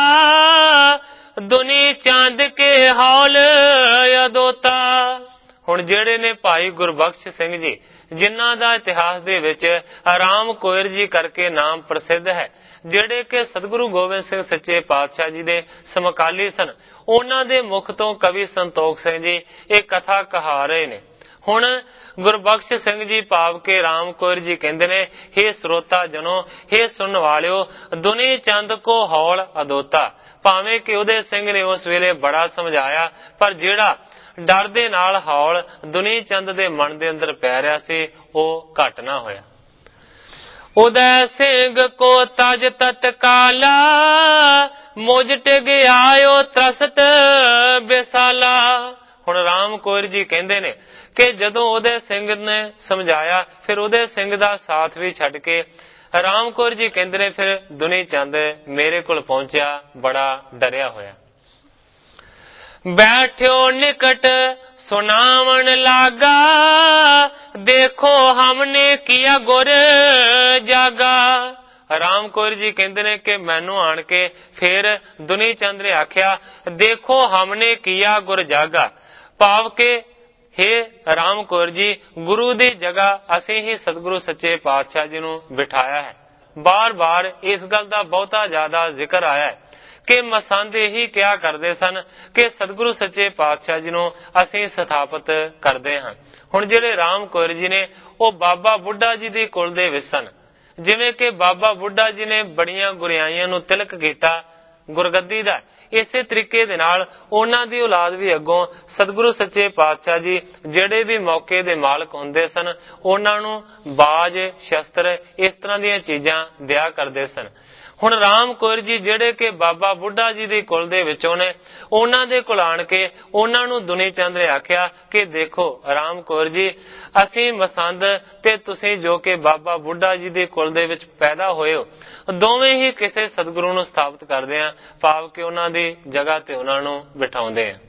ਦੁਨੀ ਚੰਦ ਕੇ ਹੌਲ ਅਦੋਤਾ। ਹੁਣ ਜਿਹੜੇ ਨੇ ਭਾਈ ਗੁਰਬਖਸ਼ ਸਿੰਘ ਜੀ ਜਿਨ੍ਹਾਂ ਦਾ ਇਤਿਹਾਸ ਦੇ ਵਿੱਚ ਰਾਮ ਕੋਇਰ ਜੀ ਕਰਕੇ ਨਾਮ ਪ੍ਰਸਿੱਧ ਹੈ, ਜਿਹੜੇ ਕਿ ਸਤਿਗੁਰੂ ਗੋਬਿੰਦ ਸਿੰਘ ਸੱਚੇ ਪਾਤਸ਼ਾਹ ਜੀ ਦੇ ਸਮਕਾਲੀ ਸਨ, ਉਹਨਾਂ ਦੇ ਮੁਖ ਤੋਂ ਕਵੀ ਸੰਤੋਖ ਸਿੰਘ ਜੀ ਇਹ ਕਥਾ ਕਹਾ ਰਹੇ ਨੇ। ਹੁਣ ਗੁਰਬਖਸ਼ ਸਿੰਘ ਜੀ ਭਾਵ ਕੇ ਰਾਮ ਕੋਇਰ ਜੀ ਕਹਿੰਦੇ ਨੇ हे ਸਰੋਤਾ ਜਨੋ, हे ਸੁਣਨ ਵਾਲਿਓ, ਦੁਨੀ ਚੰਦ ਕੋ ਹੌਲ ਅਦੋਤਾ। ਭਾਵੇਂ ਕਿ ਉਹਦੇ ਸਿੰਘ ਨੇ ਉਸ ਵੇਲੇ ਬੜਾ ਸਮਝਾਇਆ, ਪਰ ਜਿਹੜਾ ਡਰ ਦੇ ਨਾਲ ਹੌਲ ਦੁਨੀ ਚੰਦ ਦੇ ਮਨ ਦੇ ਅੰਦਰ ਪੈ ਰਿਹਾ ਸੀ ਉਹ ਘਟ ਨਾ ਹੋਇਆ। ਉਦੈ ਸਿੰਘ ਕੋ ਤਜ ਤਤਕਾਲਾ, ਮੁਝ ਟਿਗ ਆਇਓ ਤਰਸਤ ਬੇਸਾਲਾ। ਹੁਣ ਰਾਮ ਕੋਇਰ ਜੀ ਕਹਿੰਦੇ ਨੇ ਕਿ ਜਦੋਂ ਉਹਦੇ ਸਿੰਘ ਨੇ ਸਮਝਾਇਆ ਫਿਰ ਉਹਦੇ ਸਿੰਘ ਦਾ ਸਾਥ ਵੀ ਛੱਡ ਕੇ ਰਾਮ ਕੌਰ ਜੀ ਕਹਿੰਦੇ ਨੇ ਫਿਰ ਦੁਨੀ ਚੰਦ ਮੇਰੇ ਕੋਲ ਪਹੁੰਚਿਆ ਬੜਾ ਡਰਿਆ ਹੋਇਆ। ਬੈਠਿਓ ਨਿਕਟ ਸੁਨਾਵਣ ਲਾਗਾ, ਦੇਖੋ ਹਮਨੇ ਕੀਆ ਗੁਰ ਜਾਗਾ। ਰਾਮ ਕੌਰ ਜੀ ਕਹਿੰਦੇ ਨੇ ਕਿ ਮੈਨੂੰ ਆਣ ਕੇ ਫਿਰ ਦੁਨੀ ਚੰਦ ਨੇ ਆਖਿਆ ਦੇਖੋ ਹਮਨੇ ਕੀਆ ਗੁਰ ਜਾਗਾ, ਭਾਵ ਕਿ हे ਰਾਮ ਕੌਰ ਜੀ, ਗੁਰੂ ਦੀ ਜਗ੍ਹਾ ਅਸੀਂ ਹੀ ਸਤਿਗੁਰੂ ਸੱਚੇ ਪਾਤਸ਼ਾਹ ਜੀ ਨੂੰ ਬਿਠਾਇਆ ਹੈ। ਬਾਰ ਬਾਰ ਇਸ ਗੱਲ ਦਾ ਬਹੁਤਾ ਜ਼ਿਆਦਾ ਜ਼ਿਕਰ ਆਇਆ ਹੈ ਕਿ ਮਸੰਦ ਇਹੀ ਕਿਹਾ ਕਰਦੇ ਸਨ ਕਿ ਸਤਿਗੁਰੂ ਸੱਚੇ ਪਾਤਸ਼ਾਹ ਜੀ ਨੂੰ ਅਸੀਂ ਸਥਾਪਿਤ ਕਰਦੇ ਹਾਂ। ਹੁਣ ਜਿਹੜੇ ਰਾਮ ਕੌਰ ਜੀ ਨੇ ਉਹ ਬਾਬਾ ਬੁੱਢਾ ਜੀ ਦੀ ਕੁਲ ਦੇ ਵਿੱਚ ਸਨ। ਜਿਵੇਂ ਕਿ ਬਾਬਾ ਬੁੱਢਾ ਜੀ ਨੇ ਬੜੀਆਂ ਗੁਰਿਆਈਆਂ ਨੂੰ ਤਿਲਕ ਕੀਤਾ ਗੁਰਗੱਦੀ ਦਾ, ਇਸੇ ਤਰੀਕੇ ਦੇ ਨਾਲ ਉਹਨਾਂ ਦੀ ਔਲਾਦ ਵੀ ਅੱਗੋਂ ਸਤਿਗੁਰੂ ਸੱਚੇ ਪਾਤਸ਼ਾਹ ਜੀ ਜਿਹੜੇ ਵੀ ਮੌਕੇ ਦੇ ਮਾਲਕ ਹੁੰਦੇ ਸਨ ਉਹਨਾਂ ਨੂੰ ਬਾਜ ਸ਼ਸਤਰ ਇਸ ਤਰ੍ਹਾਂ ਦੀਆਂ ਚੀਜ਼ਾਂ ਦਿਆ ਕਰਦੇ ਸਨ। ਹੁਣ ਰਾਮ ਕੌਰ ਜੀ ਜਿਹੜੇ ਕਿ ਬਾਬਾ ਬੁੱਢਾ ਜੀ ਦੀ ਕੁਲ ਦੇ ਵਿੱਚੋਂ ਨੇ, ਉਹਨਾਂ ਦੇ ਕੋਲ ਆਣ ਕੇ ਉਹਨਾਂ ਨੂੰ ਦੁਨੀ ਚੰਦ ਨੇ ਆਖਿਆ ਕਿ ਦੇਖੋ ਰਾਮ ਕੌਰ ਜੀ, ਅਸੀਂ ਮਸੰਦ ਤੇ ਤੁਸੀਂ ਜੋ ਕਿ ਬਾਬਾ ਬੁੱਢਾ ਜੀ ਦੇ ਕੁਲ ਦੇ ਵਿੱਚ ਪੈਦਾ ਹੋਏ ਹੋ, ਦੋਵੇਂ ਹੀ ਕਿਸੇ ਸਤਿਗੁਰੂ ਨੂੰ ਸਥਾਪਿਤ ਕਰਦੇ ਆ, ਭਾਵ ਕਿ ਉਹਨਾਂ ਦੀ ਜਗ੍ਹਾ ਤੇ ਉਹਨਾਂ ਨੂੰ ਬਿਠਾਉਂਦੇ ਆ।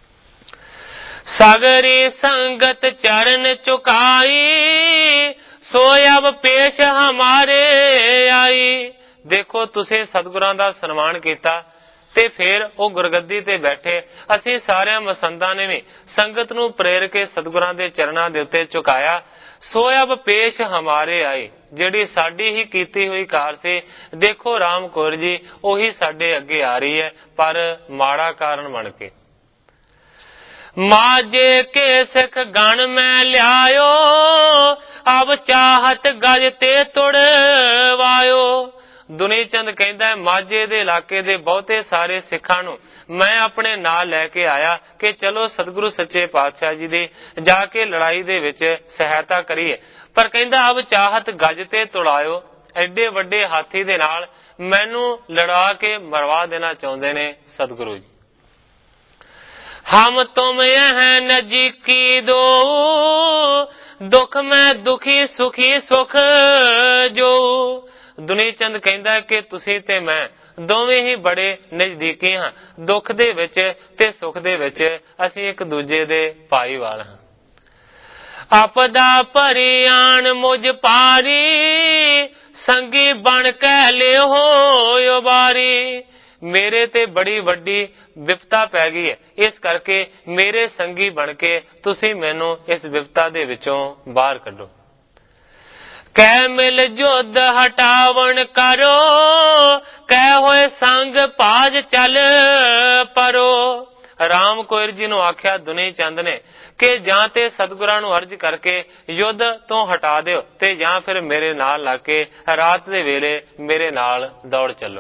ਸਾਗਰੀ ਸੰਗਤ ਚਰਨ ਝੁਕਾਈ, ਸੋਇਬ ਪੇਸ਼ ਹਮਾਰੇ ਆਈ। ਦੇਖੋ ਤੁਸੀਂ ਸਤਿਗੁਰਾਂ ਦਾ ਸਨਮਾਨ ਕੀਤਾ ਤੇ ਫਿਰ ਉਹ ਗੁਰਗੱਦੀ ਤੇ ਬੈਠੇ। ਅਸੀਂ ਸਾਰਿਆਂ ਮਸੰਦਾਂ ਨੇ ਵੀ ਸੰਗਤ ਨੂੰ ਪ੍ਰੇਰ ਕੇ ਸਤਿਗੁਰਾਂ ਦੇ ਚਰਨਾਂ ਦੇ ਉੱਤੇ ਝੁਕਾਇਆ। ਸੋਇਬ ਪੇਸ਼ ਹਮਾਰੇ ਆਈ, ਜਿਹੜੀ ਸਾਡੀ ਹੀ ਕੀਤੀ ਹੋਈ ਕਾਰ ਸੀ, ਦੇਖੋ ਰਾਮ ਕੌਰ ਜੀ ਉਹੀ ਸਾਡੇ ਅੱਗੇ ਆ ਰਹੀ ਹੈ, ਪਰ ਮਾੜਾ ਕਾਰਨ ਬਣ ਕੇ। ਮਾਝੇ ਕੇ ਸਿੱਖ ਗਣ ਮੈਂ ਲਿਆਇਓ, ਅਬ ਚਾਹਤ ਗਜ ਤੇ ਤੁੜਵਾਇਓ। ਦੁਨੀ ਚੰਦ ਕਹਿੰਦਾ ਮਾਝੇ ਦੇ ਇਲਾਕੇ ਦੇ ਬਹੁਤੇ ਸਾਰੇ ਸਿੱਖਾਂ ਨੂੰ ਮੈਂ ਆਪਣੇ ਨਾਲ ਲੈ ਕੇ ਆਇਆ ਕਿ ਚਲੋ ਸਤਿਗੁਰੂ ਸੱਚੇ ਪਾਤਸ਼ਾਹ ਜੀ ਦੀ ਜਾ ਕੇ ਲੜਾਈ ਦੇ ਵਿੱਚ ਸਹਾਇਤਾ ਕਰੀਏ। ਪਰ ਕਹਿੰਦਾ ਅਬ ਚਾਹਤ ਗਜ ਤੇ ਤੁੜਾਇਓ, ਐਡੇ ਵੱਡੇ ਹਾਥੀ ਦੇ ਨਾਲ ਮੈਨੂੰ ਲੜਾ ਕੇ ਮਰਵਾ ਦੇਣਾ ਚਾਹੁੰਦੇ ਨੇ ਸਤਿਗੁਰੂ ਜੀ। ਹਮ ਤੁਮ ਇਹ ਨਜ਼ਦੀਕੀ ਦੋ, ਦੁੱਖ ਮੈਂ ਦੁਖੀ ਸੁਖੀ ਸੁਖ ਜੋ। ਦੁਨੀ ਚੰਦ ਕਹਿੰਦਾ ਕਿ ਤੁਸੀਂ ਤੇ ਮੈਂ ਦੋਵੇਂ ਹੀ ਬੜੇ ਨਜ਼ਦੀਕੀ ਹਾਂ, ਦੁੱਖ ਦੇ ਵਿੱਚ ਤੇ ਸੁਖ ਦੇ ਵਿੱਚ ਅਸੀਂ ਇੱਕ ਦੂਜੇ ਦੇ ਭਾਈਵਾਲ ਹਾਂ। ਆਪਦਾ ਭਰੀ ਆਣ ਮੁਝ ਪਾਰੀ, ਸੰਗੀ ਬਣ ਕੇ ਲਿਓ ਉਬਾਰੀ। मेरे ते बड़ी वड्डी विपता पै गई है, इस करके मेरे संगी बन के तुसी मैनू इस विपता दे विचों बाहर कढो। कै मिल युद्ध हटावन करो, कै होए संग भाज चल परो। राम कोयर जी नू आख्या दुनी चंद ने कि जां ते सतगुरां नू अर्ज करके युद्ध तो हटा दिओ ते जां फिर मेरे नाल लग के रात दे वेले मेरे नाल दौड़ चलो।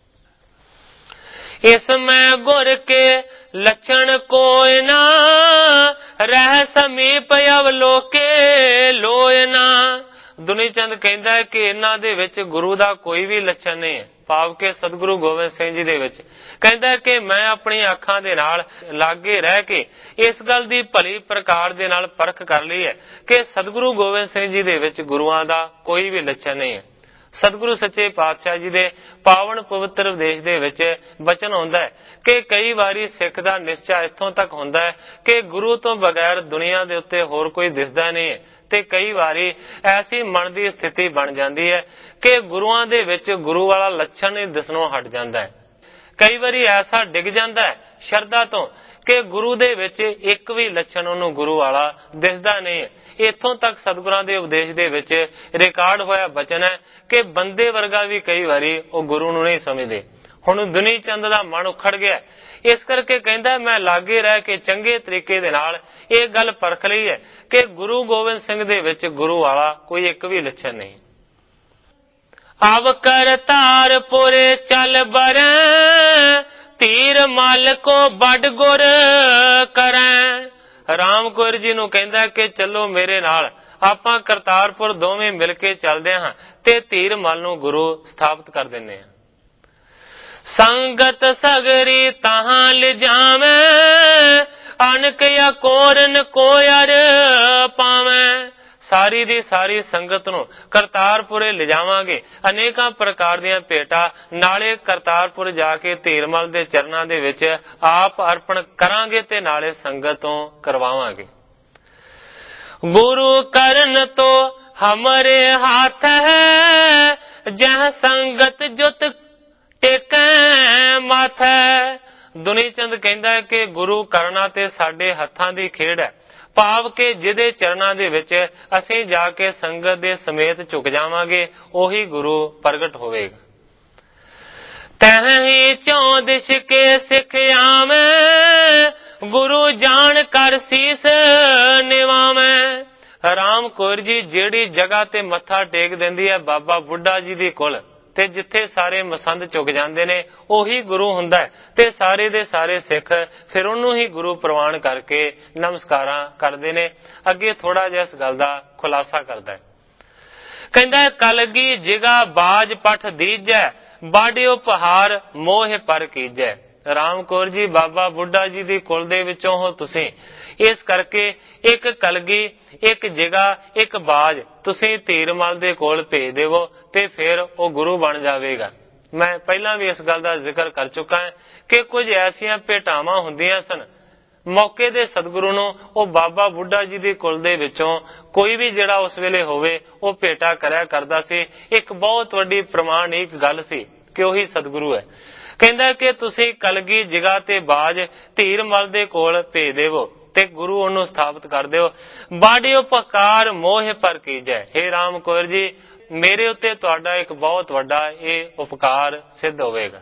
इसमें गुर के लक्षण कोय ना, रह समीप अवलोके लोय ना। दुनी चंद कहता है कि इन्हां दे विच गुरु दा कोई भी लक्षण नहीं है, भाव के सतगुरु गोबिंद सिंह जी दे विच कहता है कि मैं अपनी अखां दे नाल लागे रह के इस गल दी भली प्रकार दे नाल परख कर ली है कि सतगुरु गोबिंद सिंह जी दे विच गुरुआं दा कोई भी लक्षण नहीं है। सतगुरु सच्चे पातशाह जी दे पावन पवित्र उपदेश दे विच वचन आउंदा है कि कई वारी सिख दा निश्चा इत्थों तक हुंदा है कि गुरु तो बगैर दुनिया दे उत्ते होर कोई दिसदा नहीं है, ते कई वारी ऐसी मन दी स्थिति बन जाती है कि गुरुआं दे विच गुरु वाला लक्षण ही दिसणों हट जाता है। कई बारी ऐसा डिग जाता है शरदा तो कि गुरु दे विच एक भी लक्षण उन्होंने गुरु वाला दिसदा नहीं है। इत्थों तक सतगुरां दे उपदेश दे विच रिकॉर्ड होया वचन है कि बंदे वर्गा भी कई बारी वो गुरु नूं नहीं समझदे। हुण दुनी चंद दा मन उखड़ गया, इस करके कहंदा मैं लागे रह के चंगे तरीके दे नाल ये गल परख लई है कि गुरु गोबिंद सिंह दे विच गुरु वाला कोई एक भी लक्षण नहीं। अब कर तार पुरे चल बर, तीर मल को बड़ गुर करें। राम कौर जी नूं कहंदा कि चलो मेरे नाल आपां करतारपुर दोवें मिल के चलदे हां ते तीर मल नूं गुरु स्थापित कर दिंदे हां। संगत सगरी तहां लिजावे, अनक या कोरन कोयर पावे। सारी दी सारी संगत नूं करतारपुरे ले जावांगे, अनेकां प्रकार दीयां भेटां नाले करतारपुर जाके धीरमल दे चरनां दे विच आप अर्पण करांगे ते नाले संगत तों करवावांगे। गुरु करन तो हमरे हाथ है, जह संगत जुत टेकै माथे। दुनी चंद कहंदा है कि गुरु करना ते साडे हत्थां दी खेड है, भाव के जिहदे चरनां दे विच असीं जाके संगत दे समेत झुक जावांगे ओही गुरु प्रगट होवेगा। तह ही चौं दिश के सिख आवें, गुरु जान कर सीस निवावें। राम कौर जी जिहड़ी जगह ते मत्था टेक दिंदी है बाबा बुढ़ा जी दी कोल ते जिथे सारे मसंद चुक जाते ने ओही गुरु हुंदा है ते सारे दे सारे सिख फिर उन्होंने ही गुरु प्रवान करके नमस्कारां करदे ने। अगे थोड़ा जिहा इस गल दा खुलासा करदा है, कहंदा कलगी जिगा बाज पठ दीजै, बाडियो पहाड़ मोह पर कीजै। राम कौर जी बाबा बुढ़ा जी दी कुल दे विचों हो तुसीं, इस करके एक कलगी एक जिगा एक बाज तुसीं धीरमल दे कोल भेज देवो ते फिर वो गुरु बन जाएगा। मैं पहला भी इस गल का जिक्र कर चुका है कि कुछ ऐसिया भेटावां हुंदियां सन, मौके दे सतगुरु नूं वो बाबा बुढ़ा जी दी कुल दे विचों कोई भी जिहड़ा उस वेले होवे वो भेटा करया करदा सी। एक बहुत वड्डी प्रमाणिक गल सी कि ओही सतगुरु है। कहंदा कि तुसीं कलगी जिगा ते बाज धीरमल दे कोल भेज देवो ते गुरु ओनू स्थापित कर दिओ। बाडियो पकार मोह पर कीजै। हे राम कौर जी मेरे उत्ते तुहाडा एक बहुत वड्डा ये उपकार सिद्ध होवेगा।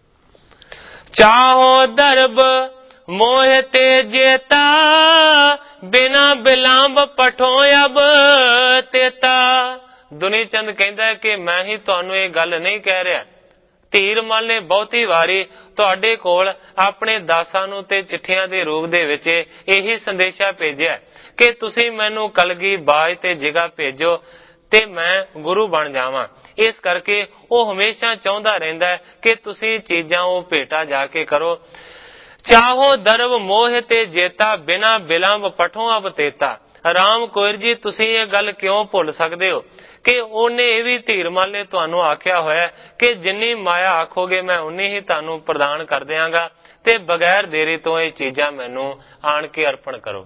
चाहो दरब मोह ते जेता, बिना बिलांब पठो अब तेता। दुनी चंद कहंदा है कि मैं ही तुहानू ये गल नहीं कह रहा, धीरमल ने बहुती वारी तुहाडे कोल अपने दासां नूं ते चिट्ठियां दे रूप दे विच यही संदेशा भेजिया कि तुसीं मैनू कलगी बाज ते जिगा भेजो ते मैं गुरु बन जावां। इस करके वो हमेशा चाहुंदा रहिंदा है कि तुसीं चीजां वो भेटा जाके करो। चाहो दरब मोह ते जेता, बिना बिलंब पठो अब तेता। राम कौर जी तुसीं ये गल क्यों भुल सकदे हो कि ओने ये भी धीरमल ने तुहानू आख्या होया कि जिन्नी माया आखोगे मैं उन्नी ही तुहानू प्रदान कर देंगा ते बगैर देरी तो ये चीजां मैनू आण के अर्पण करो।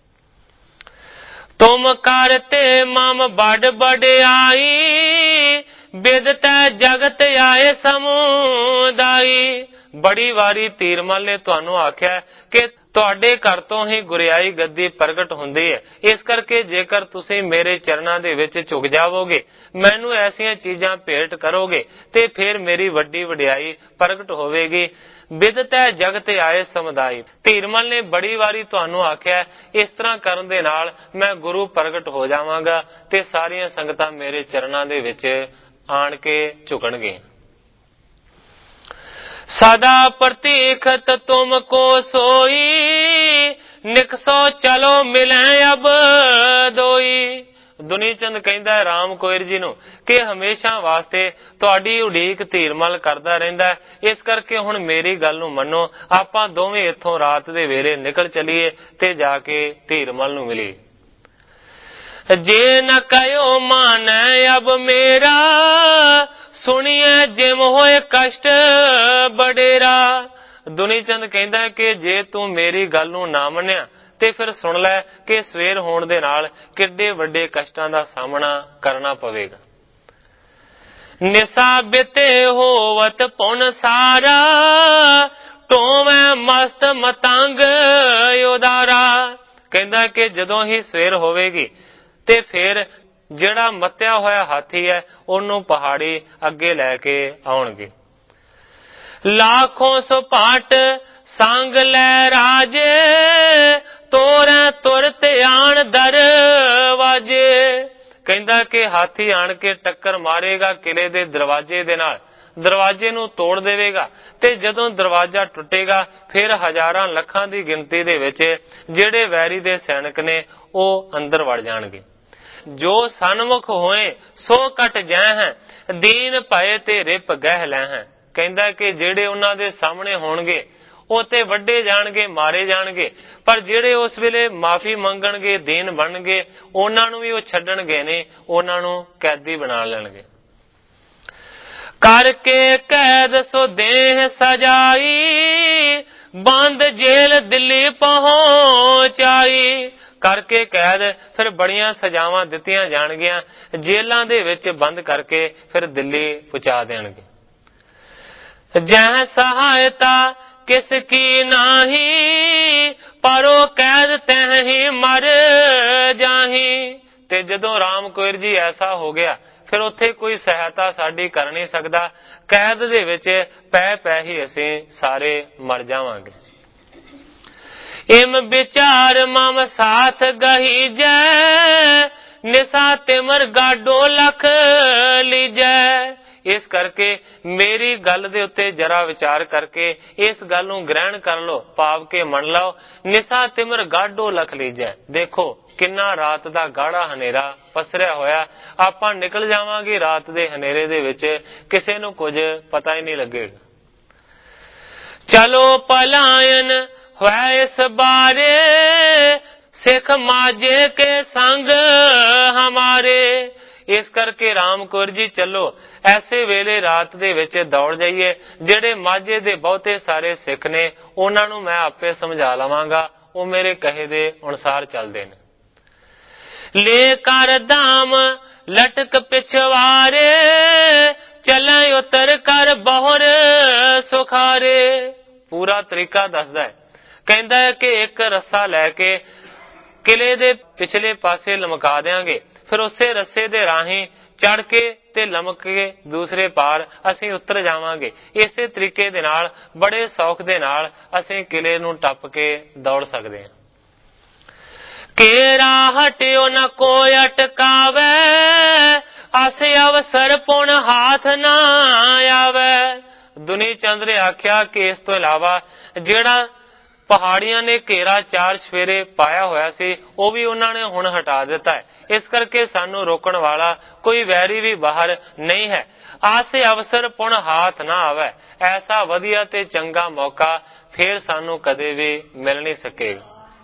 तुम करते मम बड़ बड़ाई, बिदत जगत आए समुदाई। ਬੜੀ ਵਾਰੀ ਧੀਰਮਲ ਨੇ ਤੁਹਾਨੂੰ ਆਖਿਆ ਕਿ ਤੁਹਾਡੇ ਘਰ ਤੋਂ ਹੀ ਗੁਰਿਆਈ ਗੱਦੀ ਪ੍ਰਗਟ ਹੁੰਦੀ ਹੈ। ਇਸ ਕਰਕੇ ਜੇਕਰ ਤੁਸੀਂ ਮੇਰੇ ਚਰਨਾਂ ਦੇ ਵਿੱਚ ਝੁਕ ਜਾਵੋਗੇ, ਮੈਨੂੰ ਐਸੀਆਂ ਚੀਜ਼ਾਂ ਭੇਟ ਕਰੋਗੇ ਤੇ ਫਿਰ ਮੇਰੀ ਵੱਡੀ ਵਡਿਆਈ ਪ੍ਰਗਟ ਹੋਵੇਗੀ। ਬਿਦਤ ਹੈ ਜਗਤ ਆਏ ਸਮੁਦਾਇ। ਧੀਰਮਲ ਨੇ ਬੜੀ ਵਾਰੀ ਤੁਹਾਨੂੰ ਆਖਿਆ, ਇਸ ਤਰ੍ਹਾਂ ਕਰਨ ਦੇ ਨਾਲ ਮੈਂ ਗੁਰੂ ਪ੍ਰਗਟ ਹੋ ਜਾਵਾਂਗਾ ਤੇ ਸਾਰੀਆਂ ਸੰਗਤਾਂ ਮੇਰੇ ਚਰਨਾਂ ਦੇ ਵਿੱਚ ਆਣ ਕੇ ਝੁਕਣਗੇ। ਸਦਾ ਪ੍ਰਤੀਖਤ ਤੁਮ ਕੋ ਸੋਈ, ਨਿਕਸੋ ਚਲੋ ਮਿਲੈ ਅਬ ਦੋਈ। ਦੁਨੀ ਚੰਦ ਕਹਿੰਦਾ ਰਾਮ ਕੋਇਰ ਜੀ ਨੂੰ ਕਿ ਹਮੇਸ਼ਾ ਵਾਸਤੇ ਤੁਹਾਡੀ ਉਡੀਕ ਧੀਰਮਲ ਕਰਦਾ ਰਹਿੰਦਾ, ਇਸ ਕਰਕੇ ਹੁਣ ਮੇਰੀ ਗੱਲ ਨੂੰ ਮੰਨੋ, ਆਪਾਂ ਦੋਵੇਂ ਇੱਥੋਂ ਰਾਤ ਦੇ ਵੇਲੇ ਨਿਕਲ ਚਲੀਏ ਤੇ ਜਾ ਕੇ ਧੀਰਮਲ ਨੂੰ ਮਿਲੀਏ। ਜੇ ਨ ਕਹਿਓ ਮਾਨੈ ਅਬ ਮੇਰਾ, ਸੁਣੀਏ ਜਿਮ ਹੋਏ ਕਸ਼ਟ ਬਡੇਰਾ। ਦੁਨੀ ਚੰਦ ਕਹਿੰਦਾ ਕਿ ਜੇ ਤੂੰ ਮੇਰੀ ਗੱਲ ਨੂੰ ਨਾ ਮੰਨਿਆ ਤੇ ਫਿਰ ਸੁਣ ਲੈ ਕਿ ਸਵੇਰ ਹੋਣ ਦੇ ਨਾਲ ਕਿੱਡੇ ਵੱਡੇ ਕਸ਼ਟਾਂ ਦਾ ਸਾਹਮਣਾ ਕਰਨਾ ਪਵੇਗਾ। ਨਿਸਾ ਬਿਤੇ ਹੋਵਤ ਪੁਨ ਸਾਰਾ, ਟੋਵੇਂ ਮਸਤ ਮਤੰਗ ਉਦਾਰਾ। ਕਹਿੰਦਾ ਕਿ ਜਦੋਂ ਹੀ ਸਵੇਰ ਹੋਵੇਗੀ ਤੇ ਫਿਰ ਜਿਹੜਾ ਮੱਤਿਆ ਹੋਇਆ ਹਾਥੀ ਹੈ ਉਹਨੂੰ ਪਹਾੜੀ ਅੱਗੇ ਲੈ ਕੇ ਆਉਣਗੇ। ਲਾਖੋਂ ਸੁਪਾਟ ਸੰਗ ਲੈ ਰਾਜੇ, ਤੋਰੇ ਤੁਰਤ ਆਣ ਦਰਵਾਜੇ। ਕਹਿੰਦਾ ਕਿ ਹਾਥੀ ਆਣ ਕੇ ਟੱਕਰ ਮਾਰੇਗਾ ਕਿਲੇ ਦੇ ਦਰਵਾਜੇ ਦੇ ਨਾਲ, ਦਰਵਾਜੇ ਨੂੰ ਤੋੜ ਦੇਵੇਗਾ ਤੇ ਜਦੋਂ ਦਰਵਾਜਾ ਟੁੱਟੇਗਾ ਫਿਰ ਹਜ਼ਾਰਾਂ ਲੱਖਾਂ ਦੀ ਗਿਣਤੀ ਦੇ ਵਿੱਚ ਜਿਹੜੇ ਵੈਰੀ ਦੇ ਸੈਨਿਕ ਨੇ ਉਹ ਅੰਦਰ ਵੜ ਜਾਣਗੇ। ਜੋ ਸਨਮੁਖ ਹੋਏ ਸੋ ਕਟ ਜੈ ਹੈ, ਦੀਨ ਭਏ ਤੇ ਰਿਪ ਗਹਿ ਲੈ ਹੈ। ਕਹਿੰਦਾ ਕਿ ਜਿਹੜੇ ਉਹਨਾਂ ਦੇ ਸਾਹਮਣੇ ਹੋਣਗੇ ਉਹ ਤੇ ਵੱਡੇ ਜਾਣਗੇ, ਮਾਰੇ ਜਾਣਗੇ, ਪਰ ਜਿਹੜੇ ਉਸ ਵੇਲੇ ਮਾਫੀ ਮੰਗਣਗੇ, ਦੀਨ ਬਣਨਗੇ, ਉਹਨਾਂ ਨੂੰ ਵੀ ਉਹ ਛੱਡਣਗੇ ਨਹੀਂ, ਉਹਨਾਂ ਨੂੰ ਕੈਦੀ ਬਣਾ ਲੈਣਗੇ। ਕਰਕੇ ਕੈਦ ਸੋ ਦੇਹ ਸਜਾਈ, ਬੰਦ ਜੇਲ ਦਿੱਲੀ ਪਹੁੰਚਾਈ। ਕਰਕੇ ਕੈਦ ਫਿਰ ਬੜੀਆਂ ਸਜ਼ਾਵਾਂ ਦਿੱਤੀਆਂ ਜਾਣਗੀਆਂ, ਜੇਲਾਂ ਦੇ ਵਿੱਚ ਬੰਦ ਕਰਕੇ ਫਿਰ ਦਿੱਲੀ ਪਹੁੰਚਾ ਦੇਣਗੇ। ਜਹ ਸਹਾਇਤਾ ਕਿਸ ਕੀ ਨਾਹੀ, ਪਰੋ ਕੈਦ ਤਹ ਹੀ ਮਰ ਜਾਹੀ। ਤੇ ਜਦੋਂ ਰਾਮ ਕੋਇਰ ਜੀ ਐਸਾ ਹੋ ਗਿਆ ਫਿਰ ਉੱਥੇ ਕੋਈ ਸਹਾਇਤਾ ਸਾਡੀ ਕਰ ਨਹੀਂ ਸਕਦਾ, ਕੈਦ ਦੇ ਵਿੱਚ ਪੈ ਪੈ ਹੀ ਅਸੀਂ ਸਾਰੇ ਮਰ ਜਾਵਾਂਗੇ। ਇਮ ਵਿਚਾਰ ਮਮ ਸਾਥ ਗਹੀ ਜੈ, ਨਿਸਾ ਤਿਮਰ ਗਾਡੋ ਲਖ ਲੀਜੈ। ਇਸ ਕਰਕੇ ਮੇਰੀ ਗੱਲ ਦੇ ਉੱਤੇ ਜਰਾ ਵਿਚਾਰ ਕਰਕੇ ਇਸ ਗੱਲ ਨੂੰ ਗ੍ਰਹਿਣ ਕਰ ਲਓ, ਭਾਵ ਕੇ ਮੰਨ ਲਓ। ਨਿਸਾ ਤਿਮਰ ਗਾਡੋ ਲਖ ਲੀਜੈ। ਦੇਖੋ ਕਿੰਨਾ ਰਾਤ ਦਾ ਗਾੜਾ ਹਨੇਰਾ ਪਸਰਿਆ ਹੋਇਆ, ਆਪਾਂ ਨਿਕਲ ਜਾਵਾਂਗੇ ਰਾਤ ਦੇ ਹਨੇਰੇ ਦੇ ਵਿੱਚ, ਕਿਸੇ ਨੂੰ ਕੁਝ ਪਤਾ ਹੀ ਨਹੀਂ ਲੱਗੇਗਾ। ਚਲੋ ਪਲਾਇਨ ਹੋਇ ਇਸ ਬਾਰੇ, ਸਿੱਖ ਮਾਝੇ ਕੇ ਸੰਗ ਹਮਾਰੇ। ਇਸ ਕਰਕੇ ਰਾਮ ਕੌਰ ਜੀ ਚਲੋ ਐਸੇ ਵੇਲੇ ਰਾਤ ਦੇ ਵਿੱਚ ਦੌੜ ਜਾਈਏ, ਜਿਹੜੇ ਮਾਝੇ ਦੇ ਬਹੁਤੇ ਸਾਰੇ ਸਿੱਖ ਨੇ ਉਹਨਾਂ ਨੂੰ ਮੈਂ ਆਪੇ ਸਮਝਾ ਲਵਾਂਗਾ, ਉਹ ਮੇਰੇ ਕਹੇ ਦੇ ਅਨੁਸਾਰ ਚੱਲਦੇ ਨੇ। ਲੈ ਕਰ ਦਾਮ ਲਟਕ ਪਿਛਵਾਰੇ, ਚਲੇ ਉਤਰ ਕਰ ਬਹੁਰ ਸੁਖਾਰੇ। ਪੂਰਾ ਤਰੀਕਾ ਦੱਸਦਾ ਹੈ, ਕਹਿੰਦਾ ਹੈ ਕਿ ਇੱਕ ਰੱਸਾ ਲੈ ਕੇ ਕਿਲੇ ਦੇ ਪਿਛਲੇ ਪਾਸੇ ਲਮਕਾ ਦੇਾਂਗੇ, ਫਿਰ ਉਸੇ ਰੱਸੇ ਦੇ ਰਾਹੀਂ ਚੜ ਕੇ ਤੇ ਲਮਕ ਕੇ ਦੂਸਰੇ ਪਾਰ ਅਸੀਂ ਉਤਰ ਜਾਵਾਂਗੇ। ਇਸੇ ਤਰੀਕੇ ਦੇ ਨਾਲ ਬੜੇ ਸੌਖ ਦੇ ਨਾਲ ਅਸੀਂ ਕਿਲੇ ਨੂੰ ਟੱਪ ਕੇ ਦੌੜ ਸਕਦੇ ਹਾਂ। ਕੇਰਾ ਹਟਿਓ ਨਾ ਕੋਈ ਅਟਕਾਵੇ, ਆਸੇ ਅਵਸਰ ਪੁਣ ਹਾਥ ਨਾ ਆਵੇ। ਦੁਨੀ ਚੰਦ ਨੇ ਆਖਿਆ ਕਿ ਇਸ ਤੋਂ ਇਲਾਵਾ ਜਿਹੜਾ ਪਹਾੜੀਆਂ ਨੇ ਘੇਰਾ ਚਾਰ ਸਵੇਰੇ ਪਾਇਆ ਹੋਇਆ ਸੀ ਉਹ ਵੀ ਉਹਨਾਂ ਨੇ ਹੁਣ ਹਟਾ ਦਿੱਤਾ ਹੈ। ਇਸ ਕਰਕੇ ਸਾਨੂੰ ਰੋਕਣ ਵਾਲਾ ਕੋਈ ਵੈਰੀ ਵੀ ਬਾਹਰ ਨਹੀਂ ਹੈ। ਆਸੇ ਅਵਸਰ ਪੁਣ ਹਾਥ ਨਾ ਆਵੇ, ਐਸਾ ਵਧੀਆ ਤੇ ਚੰਗਾ ਮੌਕਾ ਫੇਰ ਸਾਨੂੰ ਕਦੇ ਵੀ ਮਿਲ ਨਹੀਂ ਸਕੇਗਾ।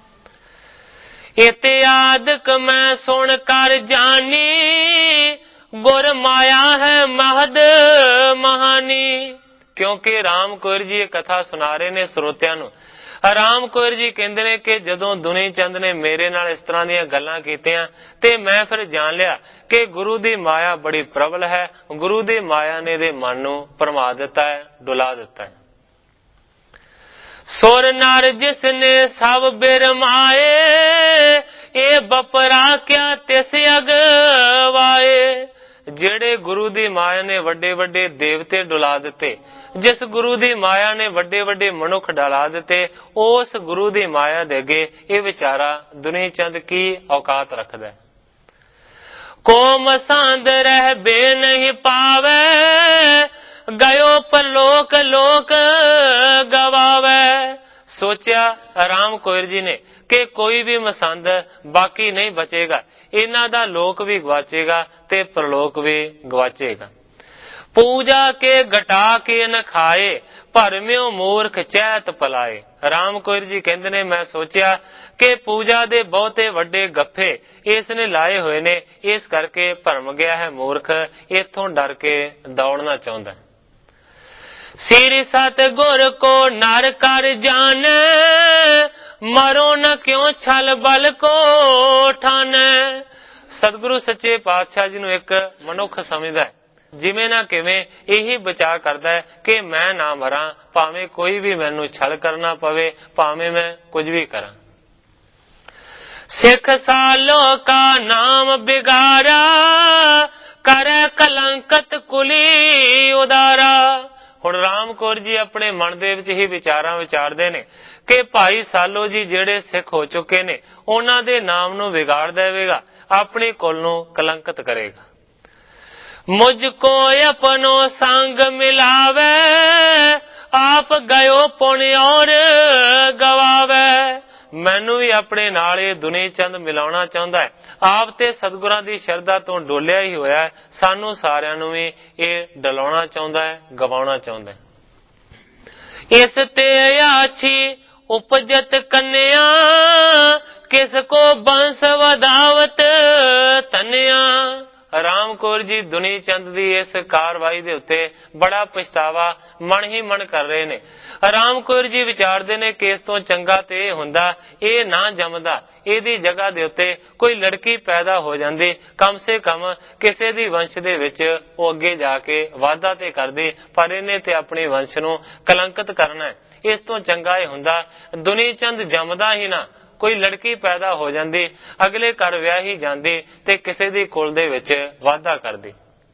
ਇਤਿਆਦਕ ਮੈਂ ਸੁਣ ਕਰ ਜਾਨੀ, ਗੁਰ ਮਾਇਆ ਹੈ ਮਹਦ ਮਹਾਨੀ। ਕਿਉਂਕਿ ਰਾਮ ਕੌਰ ਜੀ ਇਹ ਕਥਾ ਸੁਣਾ ਰਹੇ ਨੇ ਸਰੋਤਿਆਂ ਨੂੰ। ਰਾਮ ਕੌਰ ਜੀ ਕਹਿੰਦੇ ਨੇ ਕਿ ਜਦੋਂ ਦੁਨੀ ਚੰਦ ਨੇ ਮੇਰੇ ਨਾਲ ਇਸ ਤਰ੍ਹਾਂ ਦੀਆਂ ਗੱਲਾਂ ਕੀਤੀਆਂ ਤੇ ਮੈਂ ਫਿਰ ਜਾਣ ਲਿਆ ਕਿ ਗੁਰੂ ਦੀ ਮਾਇਆ ਬੜੀ ਪ੍ਰਬਲ ਹੈ, ਗੁਰੂ ਦੀ ਮਾਇਆ ਨੇ ਦੇ ਮਨ ਨੂੰ ਭਰਮਾ ਦਿੱਤਾ ਹੈ, ਡੁਲਾ ਦਿੱਤਾ ਹੈ। ਸੁਰ ਨਰ ਜਿਸਨੇ ਸਭ ਬਿਰਮਾਏ, ਇਹ ਬਪਰਾ ਕਿਆ ਤਿਸ ਅਗਵਾਏ। ਜਿਹੜੇ ਗੁਰੂ ਦੀ ਮਾਇਆ ਨੇ ਵੱਡੇ ਵੱਡੇ ਦੇਵਤੇ ਡੁਲਾ ਦਿੱਤੇ, ਜਿਸ ਗੁਰੂ ਦੀ ਮਾਇਆ ਨੇ ਵੱਡੇ ਵੱਡੇ ਮਨੁੱਖ ਡੁਲਾ ਦਿੱਤੇ, ਉਸ ਗੁਰੂ ਦੀ ਮਾਇਆ ਦੇ ਅੱਗੇ ਇਹ ਵਿਚਾਰਾ ਦੁਨੀ ਚੰਦ ਕੀ ਔਕਾਤ ਰੱਖਦਾ ਹੈ। ਕੋ ਮਸੰਦ ਰਹਿ ਬੇ ਨਹੀਂ ਪਾਵੇ, ਗਇਓ ਪਰਲੋਕ ਲੋਕ ਗਵਾਵੇ। ਸੋਚਿਆ ਰਾਮ ਕੋਇਰ ਜੀ ਨੇ ਕਿ ਕੋਈ ਵੀ ਮਸੰਦ ਬਾਕੀ ਨਹੀਂ ਬਚੇਗਾ, ਇਹਨਾਂ ਦਾ ਲੋਕ ਵੀ ਗਵਾਚੇਗਾ ਤੇ ਪ੍ਰਲੋਕ ਵੀ ਗਵਾਚੇਗਾ। ਪੂਜਾ ਕੇ ਘਟਾ ਕੇ ਨ ਖਾਏ, ਭਰਮਿਓ ਮੂਰਖ ਚੈਤ ਪਲਾਏ। ਰਾਮ ਕੋਇਰ ਜੀ ਕਹਿੰਦੇ ਨੇ, ਮੈਂ ਸੋਚਿਆ ਕਿ ਪੂਜਾ ਦੇ ਬਹੁਤੇ ਵੱਡੇ ਗੱਫੇ ਇਸ ਨੇ ਲਾਏ ਹੋਏ ਨੇ, ਇਸ ਕਰਕੇ ਭਰਮ ਗਿਆ ਹੈ ਮੂਰਖ, ਇੱਥੋਂ ਡਰ ਕੇ ਦੌੜਨਾ ਚਾਹੁੰਦਾ। ਸ੍ਰੀ ਸਤਿਗੁਰ ਕੋ ਨਰ ਕਰ ਜਾਣ, ਮਰੋ ਨ ਕਿਉ ਛਲ ਬਲ ਕੋ ਠਾਨ। ਸਤਿਗੁਰੂ ਸੱਚੇ ਪਾਤਸ਼ਾਹ ਜੀ ਨੂੰ ਇੱਕ ਮਨੁੱਖ ਸਮਝਦਾ ਹੈ, ਜਿਵੇਂ ਨਾ ਕਿਵੇਂ ਇਹੀ ਬਚਾ ਕਰਦਾ ਹੈ ਕਿ ਮੈਂ ਨਾ ਮਰਾਂ, ਭਾਵੇਂ ਕੋਈ ਵੀ ਮੈਨੂੰ ਛਲ ਕਰਨਾ ਪਵੇ, ਭਾਵੇਂ ਮੈਂ ਕੁਝ ਵੀ ਕਰਾਂ। ਸਿੱਖ ਸਾਲੋ ਕਾ ਨਾਮ ਬਿਗਾਰਾ, ਕਰੈ ਕਲੰਕਤ ਕੁਲੀ ਉਦਾਰਾ। ਹੁਣ ਰਾਮ ਕੌਰ ਜੀ ਆਪਣੇ ਮਨ ਦੇ ਵਿੱਚ ਹੀ ਵਿਚਾਰਾਂ ਵਿਚਾਰਦੇ ਨੇ ਕਿ ਭਾਈ ਸਾਲੋ ਜੀ ਜਿਹੜੇ ਸਿੱਖ ਹੋ ਚੁੱਕੇ ਨੇ, ਉਹਨਾਂ ਦੇ ਨਾਮ ਨੂੰ ਵਿਗਾੜ ਦੇਵੇਗਾ, ਆਪਣੀ ਕੁਲ ਨੂੰ ਕਲੰਕਤ ਕਰੇਗਾ। ਮੁਝ ਕੋ ਆਪਣੋ ਸੰਗ ਮਿਲਾਵੇ, ਆਪ ਗਇਓ ਪੁਣ ਔਰ ਗਵਾਵੇ। ਮੈਨੂੰ ਵੀ ਆਪਣੇ ਨਾਲ ਇਹ ਦੁਨੀ ਚੰਦ ਮਿਲਾਉਣਾ ਚਾਹੁੰਦਾ ਹੈ, ਆਪ ਤੇ ਸਤਿਗੁਰਾਂ ਦੀ ਸ਼ਰਧਾ ਤੋਂ ਡੋਲਿਆ ਹੀ ਹੋਇਆ, ਸਾਨੂੰ ਸਾਰਿਆਂ ਨੂੰ ਵੀ ਇਹ ਡਲਾਉਣਾ ਚਾਹੁੰਦਾ ਹੈ, ਗਵਾਉਣਾ ਚਾਹੁੰਦਾ ਹੈ। ਇਸ ਤੇ ਆਛੀ ਉਪਜਤ ਕੰਨਿਆ, ਕਿਸ ਕੋ ਬੰਸ ਵਧਾਵਤ ਤਨਿਆ। ਰਾਮ ਕੌਰ ਜੀ ਦੁਨੀ ਚੰਦ ਦੀ ਇਸ ਕਾਰਵਾਈ ਦੇ ਉੱਤੇ ਬੜਾ ਪਛਤਾਵਾ ਮਨ ਹੀ ਮਨ ਕਰ ਰਹੇ ਨੇ। ਰਾਮ ਕੌਰ ਜੀ ਵਿਚਾਰਦੇ ਨੇ ਕਿ ਇਸ ਤੋਂ ਚੰਗਾ ਤੇ ਇਹ ਹੁੰਦਾ, ਇਹ ਨਾ ਜੰਮਦਾ, ਇਹਦੀ ਜਗ੍ਹਾ ਦੇ ਉੱਤੇ ਕੋਈ ਲੜਕੀ ਪੈਦਾ ਹੋ ਜਾਂਦੀ, ਕਮ ਸੇ ਕਮ ਕਿਸੇ ਦੀ ਵੰਸ਼ ਦੇ ਵਿੱਚ ਉਹ ਅੱਗੇ ਜਾ ਕੇ ਵਾਧਾ ਤੇ ਕਰਦੀ, ਪਰ ਇਹਨੇ ਤੇ ਆਪਣੀ ਵੰਸ਼ ਨੂੰ ਕਲੰਕਿਤ ਕਰਨਾ ਹੈ। ਇਸ ਤੋਂ ਚੰਗਾ ਇਹ ਹੁੰਦਾ ਦੁਨੀ ਚੰਦ ਜੰਮਦਾ ਹੀ ਨਾ, ਕੋਈ ਲੜਕੀ ਪੈਦਾ ਹੋ ਜਾਂਦੀ, ਅਗਲੇ ਘਰ ਵਿਆਹੀ ਜਾਂਦੀ ਤੇ ਕਿਸੇ ਦੀ ਕੁਲ ਦੇ ਵਿੱਚ ਵਾਧਾ ਕਰਦੀ।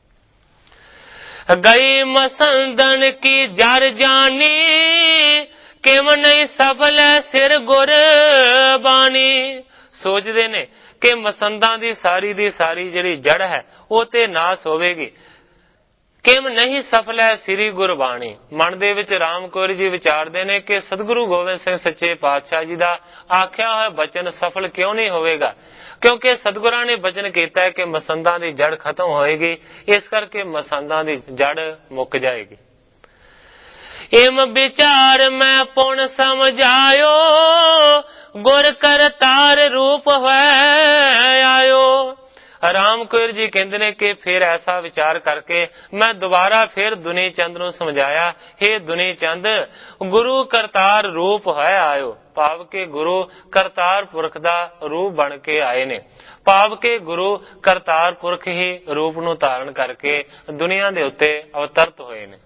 ਗਈ ਮਸੰਦਨ ਕੀ ਜਰ ਜਾਨੀ, ਕਿਵ ਨਹੀਂ ਸਫਲ ਸਿਰ ਗੁਰ ਬਾਣੀ। ਸੋਚਦੇ ਨੇ ਕਿ ਮਸੰਦਾਂ ਦੀ ਸਾਰੀ ਦੀ ਸਾਰੀ ਜਿਹੜੀ ਜੜ ਹੈ ਉਹ ਤੇ ਨਾਸ ਹੋਵੇਗੀ, ਕਿਮ ਨਹੀਂ ਸਫਲ ਹੈ ਸ੍ਰੀ ਗੁਰਬਾਣੀ। ਮਨ ਦੇ ਵਿੱਚ ਰਾਮ ਕੌਰ ਜੀ ਵਿਚਾਰਦੇ ਨੇ ਕਿ ਸਤਿਗੁਰੂ ਗੋਬਿੰਦ ਸਿੰਘ ਸੱਚੇ ਪਾਤਸ਼ਾਹ ਜੀ ਦਾ ਆਖਿਆ ਹੋਇਆ ਬਚਨ ਸਫਲ ਕਿਉਂ ਨਹੀਂ ਹੋਵੇਗਾ, ਕਿਉਂਕਿ ਸਤਿਗੁਰਾਂ ਨੇ ਬਚਨ ਕੀਤਾ ਹੈ ਕਿ ਮਸੰਦਾਂ ਦੀ ਜੜ ਖਤਮ ਹੋਏਗੀ, ਇਸ ਕਰਕੇ ਮਸੰਦਾਂ ਦੀ ਜੜ ਮੁੱਕ ਜਾਏਗੀ। ਇਮ ਵਿਚਾਰ ਮੈਂ ਪੁਣ ਸਮਝਾਇਓ, ਗੁਰ ਕਰਤਾਰ ਰੂਪ ਹੋਇ ਆਇਓ। ਰਾਮ ਕੌਰ ਜੀ ਕਹਿੰਦੇ ਨੇ ਕਿ ਫਿਰ ਐਸਾ ਵਿਚਾਰ ਕਰਕੇ ਮੈਂ ਦੁਬਾਰਾ ਫਿਰ ਦੁਨੀ ਚੰਦ ਨੂੰ ਸਮਝਾਇਆ, ਹੇ ਦੁਨੀ ਚੰਦ, ਗੁਰੂ ਕਰਤਾਰ ਰੂਪ ਹੋਇ ਆਇਓ, ਭਾਵ ਕਿ ਗੁਰੂ ਕਰਤਾਰ ਪੁਰਖ ਦਾ ਰੂਪ ਬਣ ਕੇ ਆਏ ਨੇ, ਭਾਵ ਕਿ ਗੁਰੂ ਕਰਤਾਰ ਪੁਰਖ ਹੀ ਰੂਪ ਨੂੰ ਧਾਰਨ ਕਰਕੇ ਦੁਨੀਆ ਦੇ ਉੱਤੇ ਅਵਤਰਤ ਹੋਏ ਨੇ।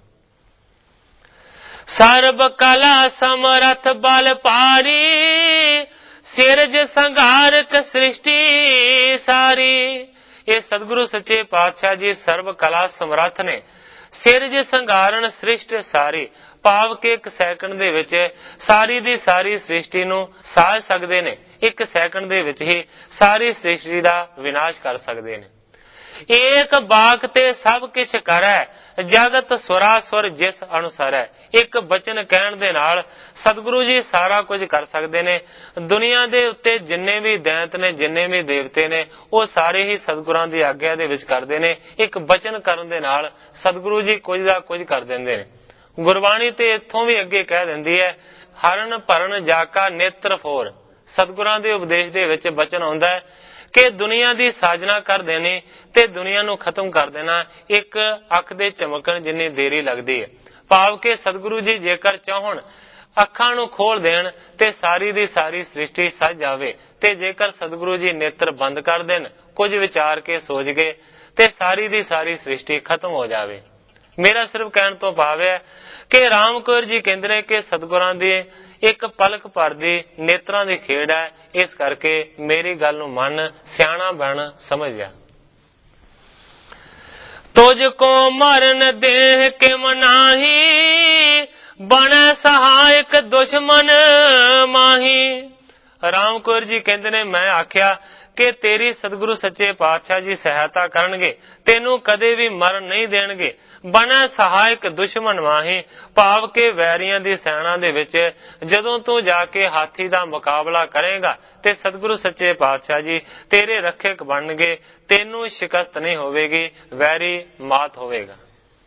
ਸਰਬ ਕਲਾ ਸਮਰਥ ਬਲ ਭਾਰੀ, ਸਿਰਜ ਸੰਘਾਰਕ ਸ੍ਰਿਸ਼ਟੀ ਸਾਰੀ। ਇਹ ਸਤਿਗੁਰੂ ਸੱਚੇ ਪਾਤਸ਼ਾਹ ਜੀ ਸਰਬ ਕਲਾ ਸਮਰੱਥ ਨੇ, ਸਿਰਜ ਸੰਘਾਰਨ ਸ੍ਰਿਸ਼ਟ ਸਾਰੀ, ਭਾਵ ਕਿ ਇੱਕ ਸੈਕਿੰਡ ਦੇ ਵਿੱਚ ਸਾਰੀ ਦੀ ਸਾਰੀ ਸ੍ਰਿਸ਼ਟੀ ਨੂੰ ਸਾਜ ਸਕਦੇ ਨੇ, ਇੱਕ ਸੈਕਿੰਡ ਦੇ ਵਿੱਚ ਹੀ ਸਾਰੀ ਸ੍ਰਿਸ਼ਟੀ ਦਾ ਵਿਨਾਸ਼ ਕਰ ਸਕਦੇ ਨੇ। ਏਕ ਬਾਕ ਤੇ ਸਭ ਕੁਛ ਕਰੈ, ਜਗਤ ਸੁਰਾਸੁਰ ਜਿਸ ਅਨੁਸਾਰ ਹੈ। ਇੱਕ ਬਚਨ ਕਹਿਣ ਦੇ ਨਾਲ ਸਤਿਗੁਰੂ ਜੀ ਸਾਰਾ ਕੁਝ ਕਰ ਸਕਦੇ ਨੇ। ਦੁਨੀਆ ਦੇ ਉੱਤੇ ਜਿੰਨੇ ਵੀ ਦੈਂਤ ਨੇ, ਜਿੰਨੇ ਵੀ ਦੇਵਤੇ ਨੇ, ਉਹ ਸਾਰੇ ਹੀ ਸਤਿਗੁਰਾਂ ਦੀ ਆਗਿਆ ਦੇ ਵਿੱਚ ਕਰਦੇ ਨੇ। ਇੱਕ ਬਚਨ ਕਰਨ ਦੇ ਨਾਲ ਸਤਿਗੁਰੂ ਜੀ ਕੁਝ ਦਾ ਕੁਝ ਕਰ ਦਿੰਦੇ ਨੇ। ਗੁਰਬਾਣੀ ਤੇ ਇੱਥੋਂ ਵੀ ਅੱਗੇ ਕਹਿ ਦਿੰਦੀ ਹੈ, ਹਰਨ ਭਰਨ ਜਾਕਾ ਨੇਤਰ ਫੋਰ। ਸਤਿਗੁਰਾਂ ਦੇ ਉਪਦੇਸ਼ ਦੇ ਵਿੱਚ ਬਚਨ ਆਉਂਦਾ ਹੈ ਕਿ ਦੁਨੀਆ ਦੀ ਸਾਜਨਾ ਕਰ ਦੇਣੀ ਤੇ ਦੁਨੀਆ ਨੂੰ ਖਤਮ ਕਰ ਦੇਣਾ ਇੱਕ ਅੱਖ ਦੇ ਚਮਕਣ ਜਿੰਨੀ ਦੇਰੀ ਲੱਗਦੀ ਹੈ। ਭਾਵ ਕਿ ਸਤਿਗੁਰੂ ਜੀ ਜੇਕਰ ਚਾਹਣ ਅੱਖਾਂ ਨੂੰ ਖੋਲ ਦੇਣ ਤੇ ਸਾਰੀ ਦੀ ਸਾਰੀ ਸ੍ਰਿਸ਼ਟੀ ਸੱਜ ਜਾਵੇ, ਤੇ ਜੇਕਰ ਸਤਿਗੁਰੂ ਜੀ ਨੇਤਰ ਬੰਦ ਕਰ ਦੇਣ ਕੁਝ ਵਿਚਾਰ ਕੇ ਸੋਚ ਕੇ, ਤੇ ਸਾਰੀ ਦੀ ਸਾਰੀ ਸ੍ਰਿਸ਼ਟੀ ਖਤਮ ਹੋ ਜਾਵੇ। मेरा सिर्फ कहण तो भाव है कि राम कौर जी कहते हैं कि सतगुरां दी एक पलक भर दी नेत्रां दी खेड़ है, इस करके मेरी गल नूं मन सियाणा बन समझ गया। तुझको मरन देह के मनाही, बन सहायक दुश्मन माही। राम कौर जी कहते ने मैं आख्या कि तेरी सतगुरु सच्चे पातशाह जी सहायता करनगे, तेनू कदे भी मरण नहीं देणगे। बने सहायक दुश्मन माही, भाव के वैरियां दी सैना दे विच जदों तू जाके हाथी दा मुकाबला करेगा ते सतगुरु सच्चे पातशाह जी तेरे रक्षक बनगे, तेनू शिकस्त नहीं होवेगी, वैरी मात होवेगा।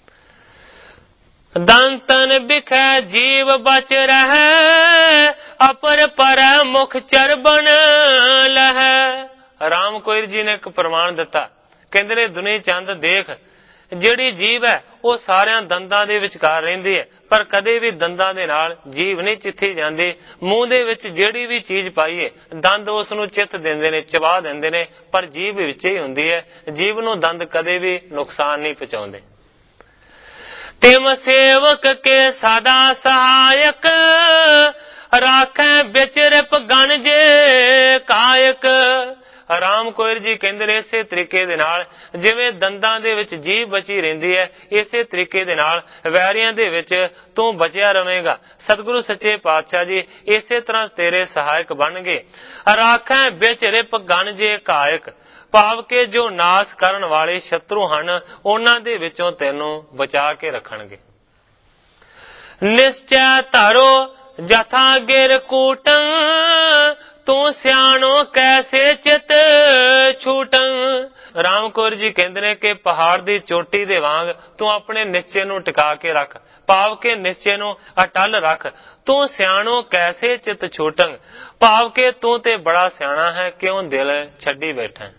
दंतन बिखै जीव बच रहे, अपर पर मुख चरबन लह। राम कौर जी ने एक प्रमाण दिता, कहंदे ने दुनी चंद देख ਜਿਹੜੀ ਜੀਵ ਹੈ ਉਹ ਸਾਰਿਆਂ ਦੰਦਾਂ ਦੇ ਵਿਚਕਾਰ ਰਹਿੰਦੀ ਹੈ, ਪਰ ਕਦੇ ਵੀ ਦੰਦਾਂ ਦੇ ਨਾਲ ਜੀਵ ਨਹੀਂ ਚਿੱਥੀ ਜਾਂਦੀ। ਮੂੰਹ ਦੇ ਵਿੱਚ ਜਿਹੜੀ ਵੀ ਚੀਜ਼ ਪਾਈਏ ਦੰਦ ਉਸ ਨੂੰ ਚਿੱਥ ਦਿੰਦੇ ਨੇ, ਚਬਾ ਦਿੰਦੇ ਨੇ, ਪਰ ਜੀਭ ਵਿੱਚ ਹੀ ਹੁੰਦੀ ਹੈ। ਜੀਵ ਨੂੰ ਦੰਦ ਕਦੇ ਵੀ ਨੁਕਸਾਨ ਨਹੀਂ ਪਹੁੰਚਾਉਂਦੇ। ਤਿਮ ਸੇਵਕ ਕੇ ਸਦਾ ਸਹਾਇਕ, ਰਾਖੈ ਵਿਚ ਰਿਪ ਗਨ ਜੇ ਕਾਇਕ। ਰਾਮ ਕੌਰ ਜੀ ਕਹਿੰਦੇ ਨੇ ਇਸੇ ਤਰੀਕੇ ਦੇ ਨਾਲ ਜਿਵੇਂ ਦੰਦਾਂ ਦੇ ਵਿੱਚ ਜੀਭ ਬਚੀ ਰਹਿੰਦੀ ਹੈ, ਇਸੇ ਤਰੀਕੇ ਦੇ ਨਾਲ ਵੈਰੀਆਂ ਦੇ ਵਿੱਚ ਤੂੰ ਬਚਿਆ ਰਵੇਂਗਾ। ਸਤਿਗੁਰੂ ਸੱਚੇ ਪਾਤਸ਼ਾਹ ਜੀ ਇਸੇ ਤਰ੍ਹਾਂ ਤੇਰੇ ਸਹਾਇਕ ਬਣਨਗੇ। ਰਾਖੈ ਵਿੱਚ ਰਿਪ ਗਨ ਜੇ ਕਾਇਕ, ਭਾਵ ਕਿ ਜੋ ਨਾਸ ਕਰਨ ਵਾਲੇ ਸ਼ਤਰੂ ਹਨ ਉਹਨਾਂ ਦੇ ਵਿੱਚੋਂ ਤੈਨੂੰ ਬਚਾ ਕੇ ਰੱਖਣਗੇ। ਨਿਸ਼ਚੈ ਧਰੋ ਜਥਾ ਗਿਰ ਕੂਟੰ, ਤੂੰ ਸਿਆਣੋ ਕੈਸੇ ਚਿਤ ਛੂਟੰ। ਰਾਮ ਕੌਰ ਜੀ ਕਹਿੰਦੇ ਨੇ ਕਿ ਪਹਾੜ ਦੀ ਚੋਟੀ ਦੇ ਵਾਂਗ ਤੂੰ ਆਪਣੇ ਨਿਸ਼ਚੇ ਨੂੰ ਟਿਕਾ ਕੇ ਰੱਖ, ਭਾਵ ਕਿ ਨਿਸ਼ਚੇ ਨੂੰ ਅਟਲ ਰੱਖ। ਤੂੰ ਸਿਆਣੋ ਕੈਸੇ ਚਿਤ ਛੂਟੰ, ਭਾਵ ਕਿ ਤੂੰ ਤੇ ਬੜਾ ਸਿਆਣਾ ਹੈ, ਕਿਉਂ ਦਿਲ ਛੱਡੀ ਬੈਠਾ।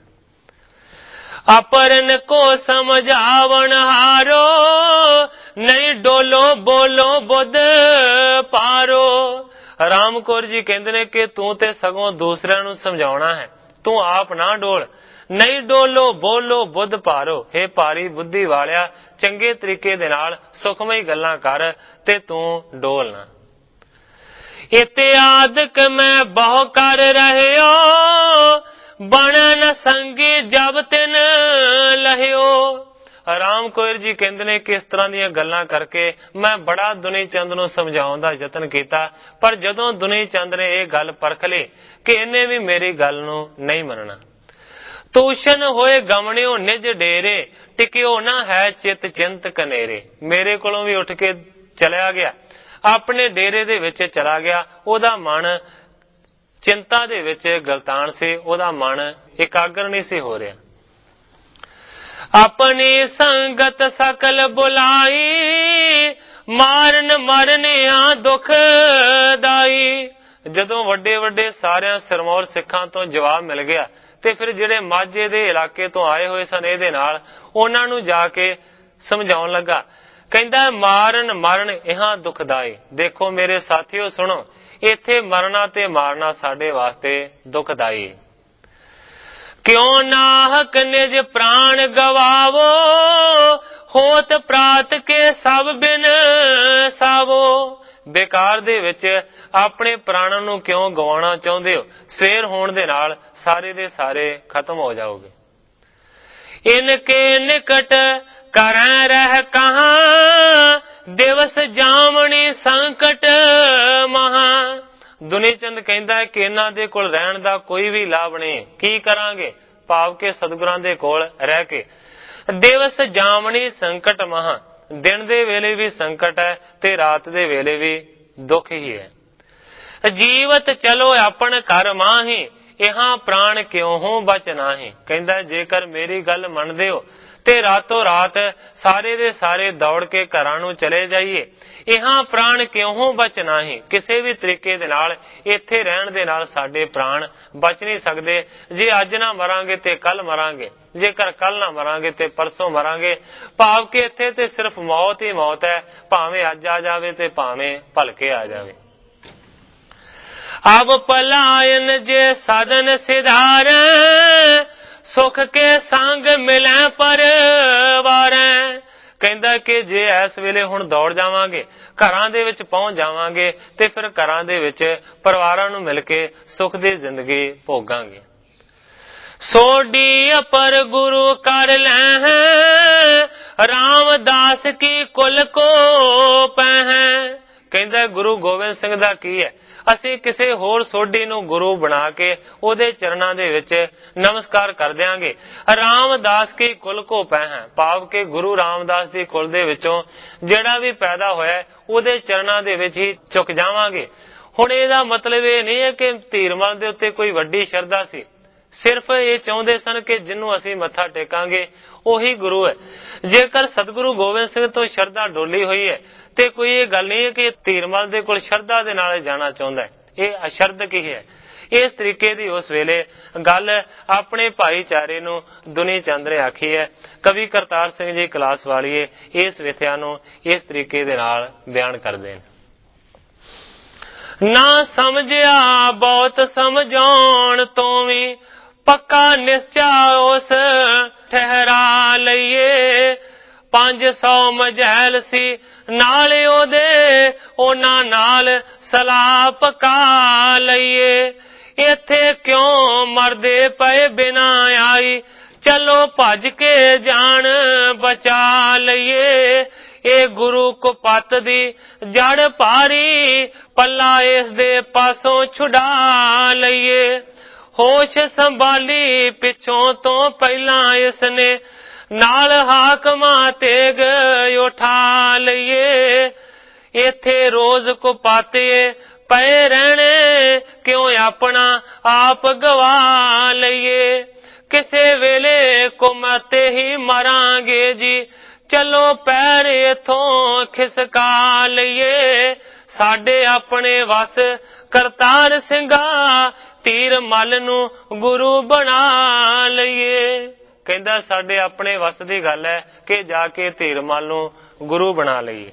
अपरन को समझावन हारो, नहीं डोलो बोलो बुध पारो। राम कौर जी कहते ने कि तू ते सगों दूसरिਆਂ ਨੂੰ ਸਮਝਾਉਣਾ ਹੈ, ਤੂੰ ਆਪ ਨਾ ਡੋਲ। ਨਹੀਂ ਡੋਲੋ ਬੋਲੋ ਬੁੱਧ ਪਾਰੋ, हे ਭਾਰੀ ਬੁੱਧੀ ਵਾਲਿਆ ਚੰਗੇ ਤਰੀਕੇ ਦੇ ਨਾਲ ਸੁਖਮਈ ਗੱਲਾਂ ਕਰ ਤੇ ਤੂੰ ਡੋਲ ਨਾ। ਇਤਿਆਦਕ ਮੈਂ ਬਹੁ ਕਰ ਰਹਿਓ, बन न संगी जब तिन लहियो। राम कौर जी कहते ने कि इस तरह ਦੀਆਂ ਗੱਲਾਂ ਕਰਕੇ ਮੈਂ ਬੜਾ ਦੁਨੀ ਚੰਦ ਨੂੰ ਸਮਝਾਉਣ ਦਾ ਯਤਨ ਕੀਤਾ, ਪਰ ਜਦੋਂ ਦੁਨੀ ਚੰਦ ਨੇ ਇਹ ਗੱਲ ਪਰਖ ਲਈ ਕਿ ਇਹਨੇ ਵੀ ਮੇਰੀ ਗੱਲ ਨੂੰ ਨਹੀਂ ਮੰਨਣਾ। ਤੂਸ਼ਨ ਹੋਏ ਗਮਣਿਓ ਨਿਜ ਡੇਰੇ, ਟਿਕਿਓ ਨਾ ਹੈ ਚਿਤ ਚਿੰਤ ਕਨੇਰੇ। ਮੇਰੇ ਕੋਲੋਂ ਵੀ ਉੱਠ ਕੇ ਚਲਿਆ ਗਿਆ, ਆਪਣੇ ਡੇਰੇ ਦੇ ਵਿੱਚ ਚਲਾ ਗਿਆ। ਉਹਦਾ ਮਨ ਚਿੰਤਾ ਦੇ ਵਿੱਚ ਗਲਤਾਨ ਸੀ, ਉਹਦਾ ਮਨ ਇਕਾਗਰ ਨਹੀਂ ਸੀ ਹੋ ਰਿਹਾ। ਆਪਣੀ ਸੰਗਤ ਸਕਲ ਬੁਲਾਈ, ਮਾਰਨ ਮਰਨਿਆ ਦੁਖ ਦਾਈ। ਜਦੋਂ ਵੱਡੇ ਵੱਡੇ ਸਾਰਿਆਂ ਸਿਰਮੌਰ ਸਿੱਖਾਂ ਤੋਂ ਜਵਾਬ ਮਿਲ ਗਿਆ ਤੇ ਫਿਰ ਜਿਹੜੇ ਮਾਝੇ ਦੇ ਇਲਾਕੇ ਤੋਂ ਆਏ ਹੋਏ ਸਨ ਇਹਦੇ ਨਾਲ, ਉਹਨਾਂ ਨੂੰ ਜਾ ਕੇ ਸਮਝਾਉਣ ਲੱਗਾ। ਕਹਿੰਦਾ ਮਾਰਨ ਮਰਨ ਇਹਾਂ ਦੁਖਦਾਈ। ਦੇਖੋ ਮੇਰੇ ਸਾਥੀਓ ਸੁਣੋ, ਇੱਥੇ ਮਰਨਾ ਤੇ ਮਾਰਨਾ ਸਾਡੇ ਵਾਸਤੇ ਦੁਖਦਾਈ। ਕਿਉਂ ਨਾਹਕ ਨਿਜ ਪ੍ਰਾਣ ਗਵਾਵੋ, ਹੋਤ ਪ੍ਰਾਤ ਕੇ ਸਭ ਬਿਨ ਸਾਵੋ। ਬੇਕਾਰ ਦੇ ਵਿੱਚ ਆਪਣੇ ਪ੍ਰਾਣਾਂ ਨੂੰ ਕਿਉਂ ਗਵਾਉਣਾ ਚਾਹੁੰਦੇ ਹੋ? ਸਵੇਰ ਹੋਣ ਦੇ ਨਾਲ ਸਾਰੇ ਦੇ ਸਾਰੇ ਖਤਮ ਹੋ ਜਾਓਗੇ। ਇਨਕੇ ਨਿਕਟ ਕਰੈ ਰਹਿ ਕਹਾਂ, ਦਿਵਸ ਜਾਮਣੀ ਸੰਕਟ ਮਹਾ। ਦੁਨੀ ਚੰਦ ਕਹਿੰਦਾ ਕਿ ਇਹਨਾਂ ਦੇ ਕੋਲ ਰਹਿਣ ਦਾ ਕੋਈ ਵੀ ਲਾਭ ਨਹੀਂ। ਕੀ ਕਰਾਂਗੇ? ਭਾਵ ਕਿ ਸਤਿਗੁਰਾਂ ਦੇ ਕੋਲ ਰਹਿ ਕੇ। ਦਿਵਸ ਜਾਮਣੀ ਸੰਕਟ ਮਹਾ, ਦਿਨ ਦੇ ਵੇਲੇ ਵੀ ਸੰਕਟ ਹੈ ਤੇ ਰਾਤ ਦੇ ਵੇਲੇ ਵੀ ਦੁੱਖ ਹੀ ਹੈ। ਜੀਵਤ ਚਲੋ ਆਪਣ ਘਰ ਮਾਹੀ, ਇਹਾਂ ਪ੍ਰਾਣ ਕਿਉਂ ਹੋ ਬਚ ਨਾਹੀ। ਕਹਿੰਦਾ ਜੇਕਰ ਮੇਰੀ ਗੱਲ ਮੰਨਦੇ ਹੋ ਤੇ ਰਾਤੋਂ ਰਾਤ ਸਾਰੇ ਦੇ ਸਾਰੇ ਦੌੜ ਕੇ ਘਰਾਂ ਨੂੰ ਚਲੇ ਜਾਈਏ, ਇਹਾਂ ਪ੍ਰਾਣ ਕਿਉਂ ਹੋ ਬਚ ਨਾਹੀ। ਕਿਸੇ ਵੀ ਤਰੀਕੇ ਦੇ ਨਾਲ ਇੱਥੇ ਰਹਿਣ ਦੇ ਨਾਲ ਸਾਡੇ ਪ੍ਰਾਣ ਬਚ ਨਹੀਂ ਸਕਦੇ। ਜੇ ਅੱਜ ਨਾ ਮਰਾਂਗੇ ਤੇ ਕੱਲ ਮਰਾਂਗੇ, ਜੇਕਰ ਕੱਲ ਨਾ ਮਰਾਂਗੇ ਤੇ ਪਰਸੋਂ ਮਰਾਂਗੇ। ਭਾਵ ਕਿ ਇੱਥੇ ਤੇ ਸਿਰਫ ਮੌਤ ਹੀ ਮੌਤ ਹੈ, ਭਾਵੇਂ ਅੱਜ ਆ ਜਾਵੇ ਤੇ ਭਾਵੇਂ ਭਲਕੇ ਆ ਜਾਵੇ। ਅਬ ਪਲਾਇਨ ਜੇ ਸਾਧਨ ਸਿਧਾਰ, ਸੁਖ ਕੇ ਸੰਗ ਮਿਲੈ ਪਰਵਾਰ। ਕਹਿੰਦਾ ਕਹਿੰਦਾ ਕਿ ਜੇ ਇਸ ਵੇਲੇ ਹੁਣ ਦੌੜ ਜਾਵਾਂਗੇ, ਘਰਾਂ ਦੇ ਵਿੱਚ ਪਹੁੰਚ ਜਾਵਾਂਗੇ, ਤੇ ਫਿਰ ਘਰਾਂ ਦੇ ਵਿੱਚ ਪਰਿਵਾਰਾਂ ਨੂੰ ਮਿਲ ਕੇ ਸੁੱਖ ਦੀ ਜ਼ਿੰਦਗੀ ਭੋਗਾਂਗੇ। ਸੋਢੀ ਅਪਰ ਗੁਰੂ ਕਰ ਲੈ ਰਾਮਦਾਸ ਕੀ ਕੁਲ ਕੋ ਪਹਿ। ਕਹਿੰਦਾ ਗੁਰੂ ਗੋਬਿੰਦ ਸਿੰਘ ਦਾ ਕੀ ਹੈ, ਅਸੀਂ ਕਿਸੇ ਹੋਰ ਸੋਢੀ ਨੂੰ ਗੁਰੂ ਬਣਾ ਕੇ ਉਹਦੇ ਚਰਨਾਂ ਦੇ ਵਿੱਚ ਨਮਸਕਾਰ ਕਰ ਦਿਆਂਗੇ। ਰਾਮਦਾਸ ਕੀ ਕੁਲ ਕੋ ਪਹਿ, ਭਾਵ ਕਿ ਗੁਰੂ ਰਾਮਦਾਸ ਦੀ ਕੁਲ ਦੇ ਵਿੱਚੋਂ ਜਿਹੜਾ ਵੀ ਪੈਦਾ ਹੋਇਆ ਉਹਦੇ ਚਰਨਾਂ ਦੇ ਵਿੱਚ ਹੀ ਝੁਕ ਜਾਵਾਂਗੇ। ਹੁਣ ਇਹਦਾ ਮਤਲਬ ਇਹ ਨਹੀਂ ਹੈ ਕਿ ਧੀਰਮਲ ਦੇ ਉੱਤੇ ਕੋਈ ਵੱਡੀ ਸ਼ਰਧਾ ਸੀ, ਸਿਰਫ ਇਹ ਚਾਹੁੰਦੇ ਸਨ ਕਿ ਜਿਹਨੂੰ ਅਸੀਂ ਮੱਥਾ ਟੇਕਾਂਗੇ ਉਹੀ ਗੁਰੂ ਹੈ। ਜੇਕਰ ਸਤਿਗੁਰੂ ਗੋਬਿੰਦ ਸਿੰਘ ਤੋਂ ਸ਼ਰਧਾ ਡੋਲੀ ਹੋਈ ਹੈ ਤੇ ਕੋਈ ਇਹ ਗੱਲ ਨਹੀਂ ਹੈ ਕਿ ਧੀਰਮਲ ਦੇ ਕੋਲ ਸ਼ਰਧਾ ਦੇ ਨਾਲ ਜਾਣਾ ਚਾਹੁੰਦਾ ਹੈ, ਇਹ ਅਸ਼ਰਧਕ ਹੀ ਹੈ। ਇਸ ਤਰੀਕੇ ਦੀ ਉਸ ਵੇਲੇ ਗੱਲ ਆਪਣੇ ਭਾਈਚਾਰੇ ਨੂੰ ਦੁਨੀ ਚੰਦ ਨੇ ਆਖੀ ਹੈ। ਕਵੀ ਕਰਤਾਰ ਸਿੰਘ ਜੀ ਕਲਾਸ ਵਾਲੀਏ ਇਸ ਵਿਥਿਆ ਨੂੰ ਇਸ ਤਰੀਕੇ ਦੇ ਨਾਲ ਬਿਆਨ ਕਰਦੇ ਨੇ। ਨਾ ਸਮਝਿਆ ਬਹੁਤ ਸਮਝਾਉਣ ਤੋਂ ਵੀ ਪੱਕਾ ਨਿਸ਼ਚਾ ਉਸ ਠਹਿਰਾ ਲਈਏ। ਪੰਜ ਸੌ ਮਝੈਲ ਸੀ ਨਾਲ ਉਹਦੇ, ਉਹਨਾਂ ਨਾਲ ਸਲਾਹ ਪਕਾ ਲਈਏ। ਇੱਥੇ ਕਿਉਂ ਮਰਦੇ ਪਏ ਬਿਨਾ ਆਈ, ਚਲੋ ਭੱਜ ਕੇ ਜਾਨ ਬਚਾ ਲਈਏ। ਇਹ ਗੁਰੂ ਕੁਪੱਤ ਦੀ ਜੜ ਭਾਰੀ, ਪੱਲਾ ਇਸ ਦੇ ਪਾਸੋਂ ਛੁਡਾ ਲਈਏ। ਹੋਸ਼ ਸੰਭਾਲੀ ਪਿੱਛੋਂ ਤੋਂ ਪਹਿਲਾਂ ਇਸਨੇ, ਨਾਲ ਹਾਕਮਾਂ ਤੇਗ ਉਠਾ ਲਈਏ। ਇੱਥੇ ਰੋਜ਼ ਕੁਪਾਤੇ ਪਏ ਰਹਿਣੇ, ਕਿਉਂ ਆਪਣਾ ਆਪ ਗਵਾ ਲਈਏ। ਕਿਸੇ ਵੇਲੇ ਕੁਮਾਤੇ ਹੀ ਮਰਾਂਗੇ ਜੀ, ਚਲੋ ਪੈਰ ਇਥੋਂ ਖਿਸਕਾ ਲਈਏ। ਸਾਡੇ ਆਪਣੇ ਵਸ ਕਰਤਾਰ ਸਿੰਘਾ, ਧੀਰ ਮਲ ਨੂੰ ਗੁਰੂ ਬਣਾ ਲਈਏ। ਕਹਿੰਦਾ ਸਾਡੇ ਆਪਣੇ ਵਸ ਦੀ ਗੱਲ ਹੈ ਕਿ ਜਾ ਕੇ ਧੀਰ ਮਲ ਨੂੰ ਗੁਰੂ ਬਣਾ ਲਈਏ।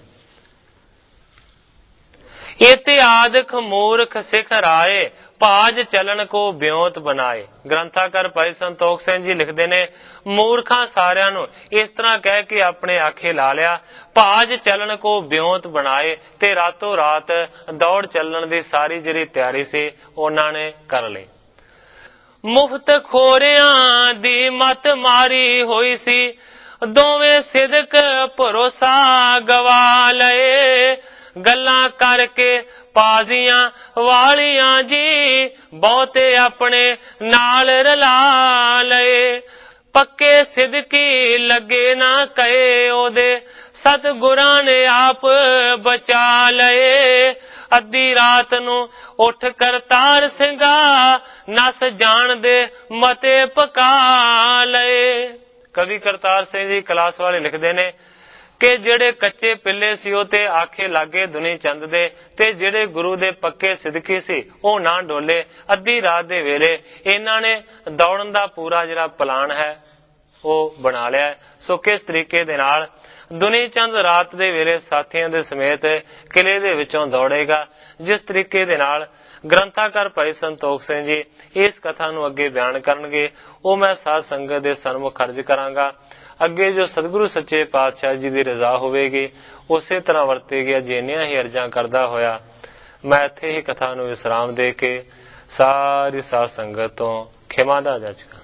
ਇਤਿਆਦਿਕ ਮੂਰਖ ਸਿੱਖ ਰਾਏ, ਭਾਜ ਚਲਨ ਕੋ ਬਿਉਂਤ ਬਣਾਏ। ਗ੍ਰੰਥਾਕਾਰ ਭਾਈ ਸੰਤੋਖ ਸਿੰਘ ਜੀ ਲਿਖਦੇ ਨੇ, ਮੂਰਖਾਂ ਸਾਰਿਆਂ ਨੂੰ ਇਸ ਤਰ੍ਹਾਂ ਕਹਿ ਕੇ ਆਪਣੇ ਆਖੇ ਲਾ ਲਿਆ, ਭਾਜ ਚਲਨ ਕੋ ਬਿਉਂਤ ਬਣਾਏ, ਤੇ ਰਾਤੋਂ ਰਾਤ ਦੌੜ ਚੱਲਣ ਦੀ ਸਾਰੀ ਜਿਹੜੀ ਤਿਆਰੀ ਸੀ ਉਹਨਾਂ ਨੇ ਕਰ ਲਈ। ਮੁਫਤ ਖੋਰਿਆਂ ਦੀ ਮਤ ਮਾਰੀ ਹੋਈ ਸੀ, ਦੋਵੇਂ ਸਿਦਕ ਭਰੋਸਾ ਗਵਾ ਲਏ। ਗੱਲਾਂ ਕਰਕੇ ਪਾਜ਼ੀਆਂ ਵਾਲੀਆਂ ਜੀ, ਬਹੁਤੇ ਆਪਣੇ ਨਾਲ ਰਲਾ ਲਏ। ਪੱਕੇ ਸਿਦਕੀ ਲੱਗੇ ਨਾ ਕਹੇ ਉਹਦੇ, ਸਤਿਗੁਰਾਂ ਨੇ ਆਪ ਬਚਾ ਲਏ। ਅੱਧੀ ਰਾਤ ਨੂੰ ਉੱਠ ਕਰਤਾਰ ਸਿੰਘਾ, ਨਸ ਜਾਣ ਦੇ ਮਤੇ ਪਕਾ ਲਏ। ਕਵੀ ਕਰਤਾਰ ਸਿੰਘ ਜੀ ਕਲਾਸ ਵਾਲੇ ਲਿਖਦੇ ਨੇ ਕਿ ਜਿਹੜੇ ਕੱਚੇ ਪਿੱਲੇ ਸੀ ਉਹ ਤੇ ਆਖੇ ਲਾਗੇ ਦੁਨੀ ਚੰਦ ਦੇ, ਤੇ ਜਿਹੜੇ ਗੁਰੂ ਦੇ ਪੱਕੇ ਸਿਦਕੀ ਸੀ ਉਹ ਨਾ ਡੋਲੇ। ਅੱਧੀ ਰਾਤ ਦੇ ਵੇਲੇ ਇਹਨਾਂ ਨੇ ਦੌੜਨ ਦਾ ਪੂਰਾ ਜਿਹੜਾ ਪਲਾਨ ਹੈ ਉਹ ਬਣਾ ਲਿਆ। ਸੋ ਕਿਸ ਤਰੀਕੇ ਦੇ ਨਾਲ ਦੁਨੀ ਚੰਦ ਰਾਤ ਦੇ ਵੇਲੇ ਸਾਥੀਆਂ ਦੇ ਸਮੇਤ ਕਿਲੇ ਦੇ ਵਿੱਚੋਂ ਦੌੜੇਗਾ, ਜਿਸ ਤਰੀਕੇ ਦੇ ਨਾਲ ਗ੍ਰੰਥਾਕਾਰ ਭਾਈ ਸੰਤੋਖ ਸਿੰਘ ਜੀ ਇਸ ਕਥਾ ਨੂੰ ਅੱਗੇ ਬਿਆਨ ਕਰਨਗੇ, ਉਹ ਮੈਂ ਸਾਧ ਸੰਗਤ ਦੇ ਸਨਮੁਖ ਅਰਜ਼ ਕਰਾਂਗਾ। ਅੱਗੇ ਜੋ ਸਤਿਗੁਰੂ ਸੱਚੇ ਪਾਤਸ਼ਾਹ ਜੀ ਦੀ ਰਜ਼ਾ ਹੋਵੇਗੀ ਉਸੇ ਤਰ੍ਹਾਂ ਵਰਤੇਗੀ। ਜਿੰਨੀਆਂ ਹੀ ਅਰਜ਼ਾਂ ਕਰਦਾ ਹੋਇਆ ਮੈਂ ਇੱਥੇ ਹੀ ਕਥਾ ਨੂੰ ਵਿਸਰਾਮ ਦੇ ਕੇ ਸਾਰੀ ਸਾਧ ਸੰਗਤ ਤੋਂ ਖਿਮਾ ਦਾ ਜਾਚਕਾਂ।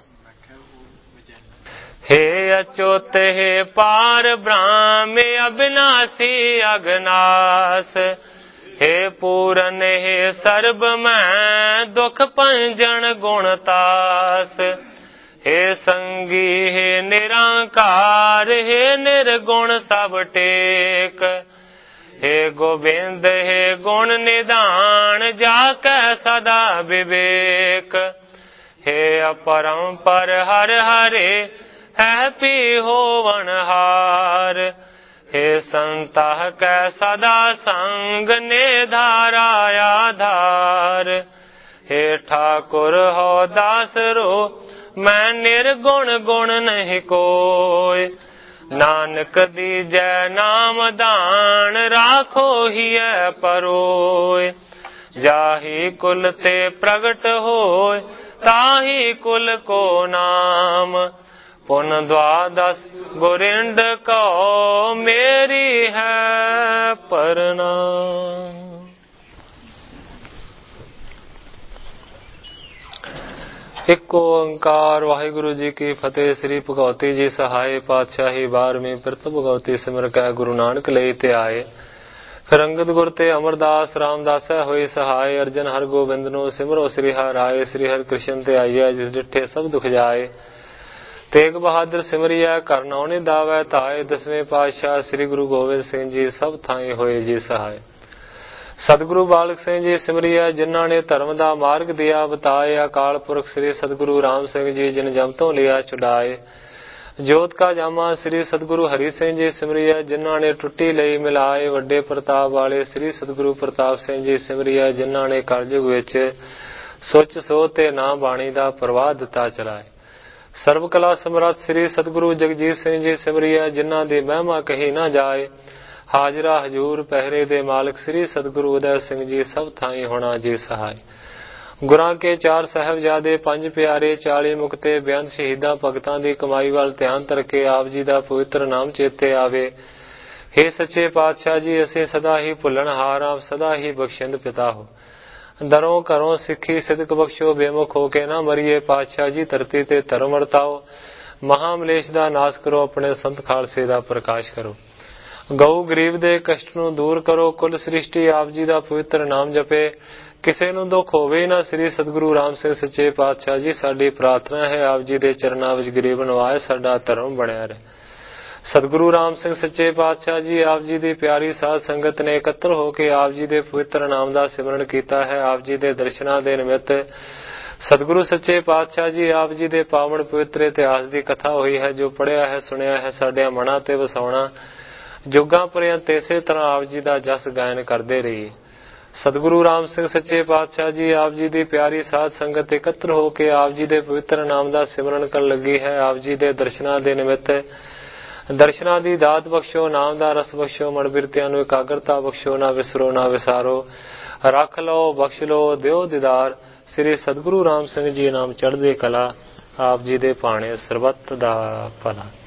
हे अच्युत हे पार ब्रह्म अविनाशी अगनास, हे पूरन हे सर्ब मैं दुख पंजन गुणतास। हे संगी हे निरंकार, हे निर्गुण सब टेक। हे गोविंद हे गुण निधान, जाकै सदा विवेक। हे अपरंपर हर हरे, है पी होवनहार। हे संतः कै सदा संग ने धारा आधार। हे ठाकुर हो दास रो, मैं निर्गुण गुण नहीं कोय। नानक दीजै नाम दान, राखो हिय परोय। जाहि कुल ते प्रगट होय, ताहि कुल को नाम। पुन द्वादश गोरिंड कहो मेरी है प्रणाम। एक ओंकार वाहिगुरु जी की फतेह। श्री भगवती जी सहाय पातशाही बारहवीं प्रत भगवती सिमर कै गुरु नानक ले ते आए। फिर अंगद गुर ते अमरदास रामदास होई सहाय। अर्जन हर गोबिंद नो सिमरो श्री हर आए। श्री हर कृष्ण ते आइया जिस डिठे सब दुख जाए। तेग बहादुर सिमरिया कर नौनि दावै ताए। दसवें पातशाह श्री गुरु गोबिंद सिंह जी सब थाई होए जी सहाय। सतगुरु बालक सिंह जी सिमरिया जिन्हों ने धर्म का मार्ग दिया बताए। अकाल पुरख श्री सतगुरु राम सिंह जी जिन जम तो लिया छुड़ाए। जोत का जामा श्री सतगुरु हरि सिंह जी सिमरिया जिन्हों ने टुट्टी लई मिलाए। वड्डे प्रताप वाले श्री सतगुरु प्रताप सिंह जी सिमरिया जिन्हों ने कलयुग विच सुच सो ते ना बाणी दा प्रवाह दिता चलाए। सर्व कला समर्थ श्री सतगुरु जगजीत सिंह जी सिमरिया जिन्हों की महिमा कही ना जाए। हाजरा हजूर पहरे दे मालिक श्री सतगुरु उदय सिंह जी सब थाई होना जी सहाय। गुरां के चार साहबजादे पंज प्यारे चाली मुक्ते बेअंत शहीदां भगतां दी कमाई वाल ध्यान तरके आप जी दा पवित्र नाम चेते आवे। हे सच्चे पातशाह जी असीं सदा ही भुलण हार आप सदा ही बख्शिंद पिता हो। दरों घरों सिक्खी सिदक बख्शो बेमुख होके ना मरिए। पातशाह जी धरती ते धर्म वरताओ महामलेश दा नाश करो अपने संत खालसे दा प्रकाश करो। गऊ गरीब दे कष्ट नूं दूर करो कुल सृष्टि आप जी दा पवित्र नाम जपे। किसे नूं दुख होवे ना श्री सतगुरु राम सिंह सच्चे पातशाह जी साडी प्रार्थना है आप जी दे चरनां विच गरीब नवाज साडा धर्म बणिया रहे। सतगुरु राम सिंह सच्चे पातशाह जी आप जी दी प्यारी साध संगत ने एकत्र होके आप जी दे पवित्र नाम दा सिमरन कीता है। आप जी दे दर्शनां दे निमित्त सतगुरु सच्चे पातशाह जी आप जी दे पावन पवित्र इतिहास दी कथा हुई है। जो पढ़िया है सुनिया है साडे मनां ते वसाउणा जुगां पर्यंत इसे तरह आप जी दा जस गायन करदे रहिए। सतगुरु राम सिंह सच्चे पातशाह जी आप जी दी प्यारी साध संगत एकत्र होके आप जी दे पवित्र नाम दा सिमरन करन लगी है। आप जी दे दर्शनां दे निमित्त दर्शनां दी दात बख्शो नाम दा रस बख्शो मन बिरतियां नूं एकाग्रता बख्शो ना विसरो ना विसारो रख लो बख्श लो दिओ दीदार। श्री सतगुरु राम सिंह जी नाम चढ़दी कला आप जी दे भाणे सरबत दा भला।